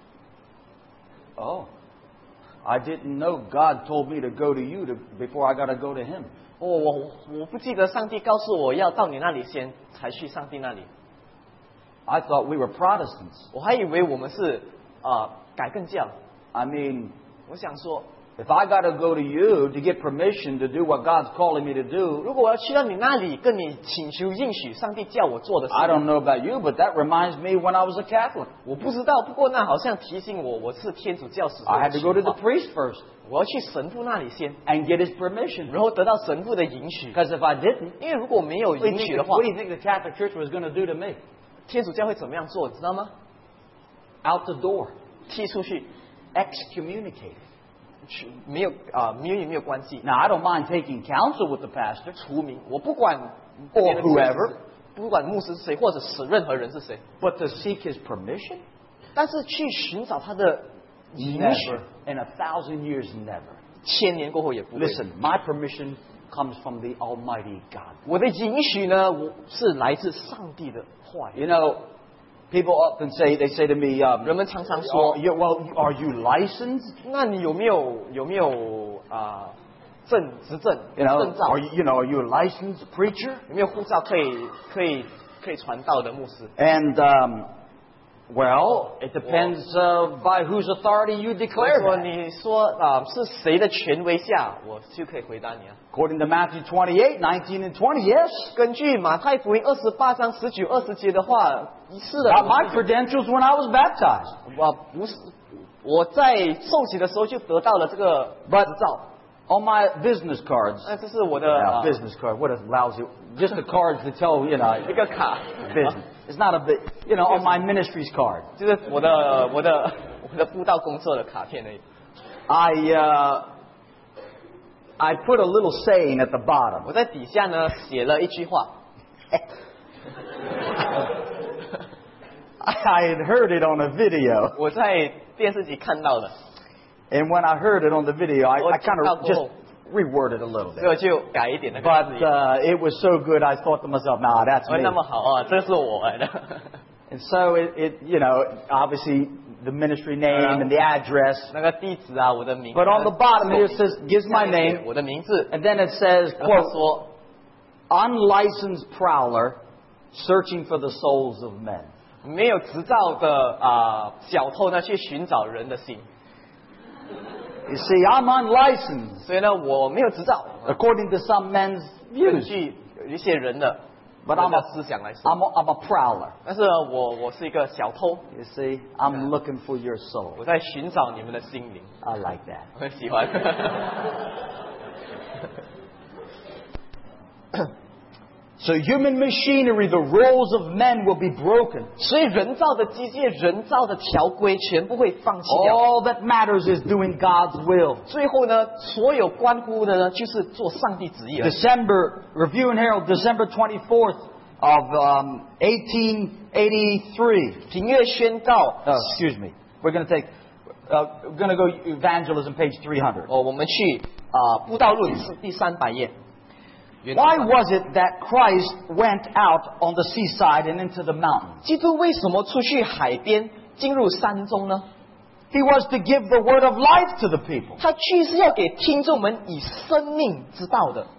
Oh, I didn't know God told me to go to you before I got to go to Him. 哦，我不记得上帝告诉我要到你那里先，才去上帝那里。 I thought we were Protestants. 我还以为我们是改更教。 I mean, 我想说， if I got to go to you to get permission to do what God's calling me to do, 如果我要去到你那里，跟你请求应许上帝叫我做的事， I don't know about you, but that reminds me when I was a Catholic. 我不知道。不过那好像提醒我，我是天主教使。 I had to go to the priest first 我要去神父那里先， and get his permission. 然后得到神父的允许。 Because if I didn't, 因为如果没有 what do 允许的话 you think the Catholic Church was going to do to me? 天主教会怎么样做，知道吗？ Out the door, 踢出去， excommunicated. 没有没有关系。 Now, I don't mind taking counsel with the pastor 除名，我不管 or whoever, 不管牧师是谁，或者是任何人是谁， but to seek his permission? 但是去寻找他的允许 Never. In 1,000 years, never. ，1000年过后也不会。 Listen, my permission comes from the Almighty God. 我的允许呢，我是来自上帝的话语。 You know, people often say, they say to me, 人们常常说， are you licensed? 那你有没有执证 You know, 证照？ are you a licensed preacher? 有没有护照可以传道的牧师？ And, well, it depends by wwhose authority you 如 declare 果 that. 你说是谁的权威下，我就可以回答你啊。 According to Matthew 28, 19 and 20, yes. 根据马太福音28章19、20节的话，是的。 Got my credentials when I was baptized. 我不是我在受洗的时候就得到了这个执照。 On my business cards. 这是我的 Business card. What a lousy. Just the cards to tell, 一个卡， business. It's not a big, on my ministry's card. 就是我的布道工作的卡片而已。 I put a little saying at the bottom. 我在底下呢写了一句话。 I had heard it on a video. 我在电视机看到的， And when I heard it on the video, I kind of just Oh. reworded a little 所以 bit. 我就改一点那个 But 字眼。 it was so good, I thought to myself, nah, that's 那 me. 么好啊，这是我来的。 And so obviously the ministry name and the address. 那个地址啊，我的名。 But on the bottom here it says, gives my name. 我的名字。 And then it says, 然后他 quote, 说 unlicensed prowler searching for the souls of men. 没有执照的小偷呢去寻找人的心， You see, I'm unlicensed 所以呢我没有执照， according to some men's 根 views. 据有一些人的 But 人 I'm 的 a, 思想来说， I'm a prowler. 但是呢我是一个小偷， You see, I'm looking for your soul. 我在寻找你们的心灵， I like that. 我很喜欢。 So human machinery, the roles of men will be broken. 所以人造的机械、人造的条规全部会放弃掉。 All that matters is doing God's will. 最后呢，所有关乎的呢，就是做上帝旨意而已。 December, Review and Herald, December 24th of 1883. 平月宣告， Excuse me. We're going to take, we're going to go evangelism, page 300. 我们去布道论是第300页。 Why was it that Christ went out on the seaside and into the mountains? 基督为什么出去海边，进入山中呢？ He was to give the word of life to the people. 他去是要给听众们以生命之道的，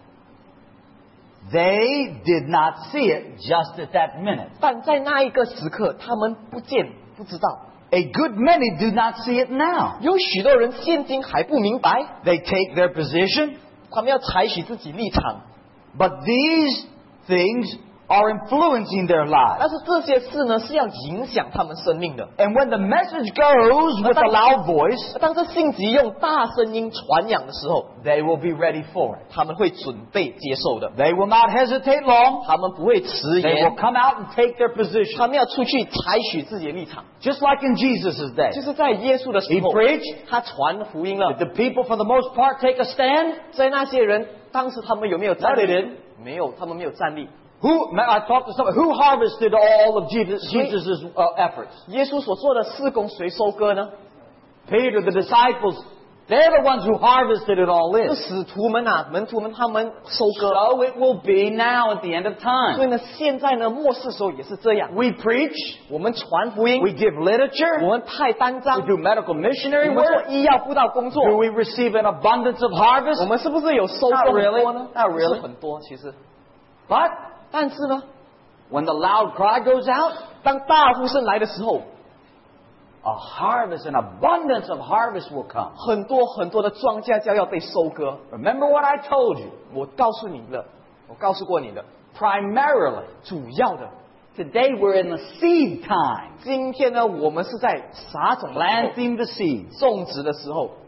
They did not see it just at that minute. 但在那一个时刻，他们不见不知道。 A good many do not see it now. 有许多人现今还不明白， They take their position, 他们要采取自己立场， but these things are influencing their 但 lives. 是这些事呢是要影响他们生命的。 And when the message goes with a loud voice, 当这信息用大声音传扬的时候， they will be ready for it. 他们会准备接受的， They will not hesitate long. 他们不会迟 They 延 will，come out and take their 他 position. 们要出去采取自己的立场。 Just like in Jesus' day. 就是在耶稣的时 He 候， preached. 他传福音了 Did。the people for the most part take a stand? 在那些人当时他们有没有站 No, they 立 didn't.？ 没有，他们没有站立。 I talked to someone. Who harvested all of Jesus' efforts? 耶稣所做的事工谁收割呢？ Peter, the disciples, they're the ones who harvested it all 是 in. 使徒们啊，门徒们他们收割。 So it will be now at the end of 所以 time. 呢，现在呢，末世时候也是这样。 We preach, 我们传福音， we give 我 literature, 们派单张， we do medical 我 missionary 们做 work. 医药布道工作。 Do we receive an abundance of harvest? 我们是不是有收 Not 获很 really. 多呢？ Not really. 不是很多，其实。 But 但是呢， when the loud cry goes out, 当大呼声来的时候， a harvest, an abundance of harvest will come. 很多很多的庄稼将要被收割。 Remember what I told you. 我告诉你了，我告诉过你的， Primarily, 主要的， today we're in the seed time. 今天呢，我们是在撒种的时候 Planting the seeds. 种植的时候，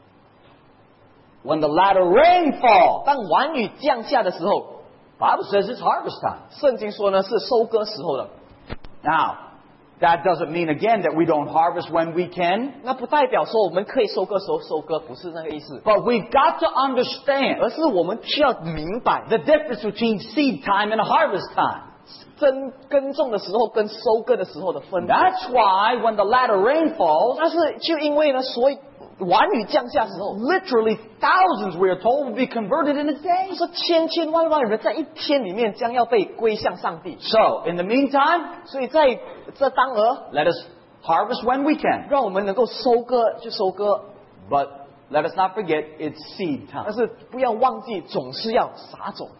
When the latter rain falls, 当晚雨降下的时候， Bible says it's harvest time. 圣经说呢是收割时候的。 Now, that doesn't mean again that we don't harvest when we can, 那不代表说我们可以收割时候收割，不是那个意思， but we've got to understand 而是我们需要明白 the difference between seed time and harvest time. 耕种的时候跟收割的时候的分别。 That's why when the latter rain falls, 但是就因为呢，所以晚雨降下的时候， literally thousands, we are told, will be converted in a 他 day. 说千千万万人在一天里面将要被归向上帝。 So, in the meantime, 所以在这当儿， let us harvest when we can. 让我们能够收割就收割， But let us not forget it's seed 但 time. 是不要忘记总是要撒种。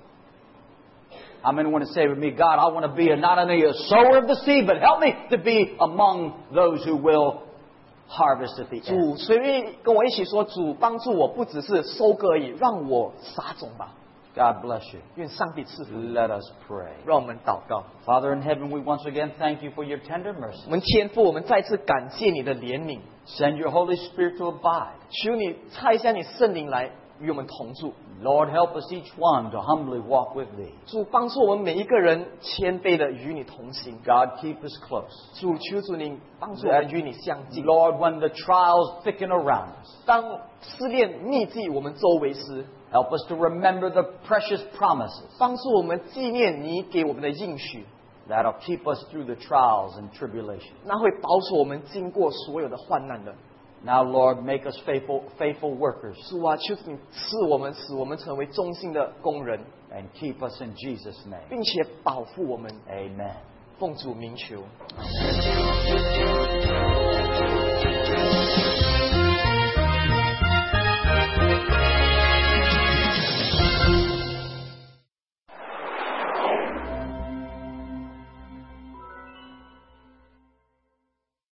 How many want to say with me, God, I want to be not only a sower of the seed, but help me to be among those who will harvest at the end. 主，谁愿意跟我一起说，主帮助我，不只是收割而已，让我撒种吧。 God bless you. 愿上帝赐福， Let us pray. 让我们祷告。 Father in heaven, we once again thank you for your tender mercy. 我们天父，我们再次感谢你的怜悯， Send your Holy Spirit to abide. 求你差一下你圣灵来与我们同住。 Lord, help us each one to humbly walk with thee. 主帮助我们每一个人谦卑的与你同行。 God, keep us close. 主，求主你帮助我们与你相近。 Lord, when the trials thicken around us, 当试炼密集我们周围时， help us to remember the precious promises 帮助我们纪念你给我们的应许， that'll keep us through the trials and tribulation. 那会保守我们经过所有的患难的。 Now, Lord, make us faithful workers 主啊，求你赐我们，使我们成为忠心的工人， and keep us in Jesus' name. 并且保护我们。 Amen. 奉主名求。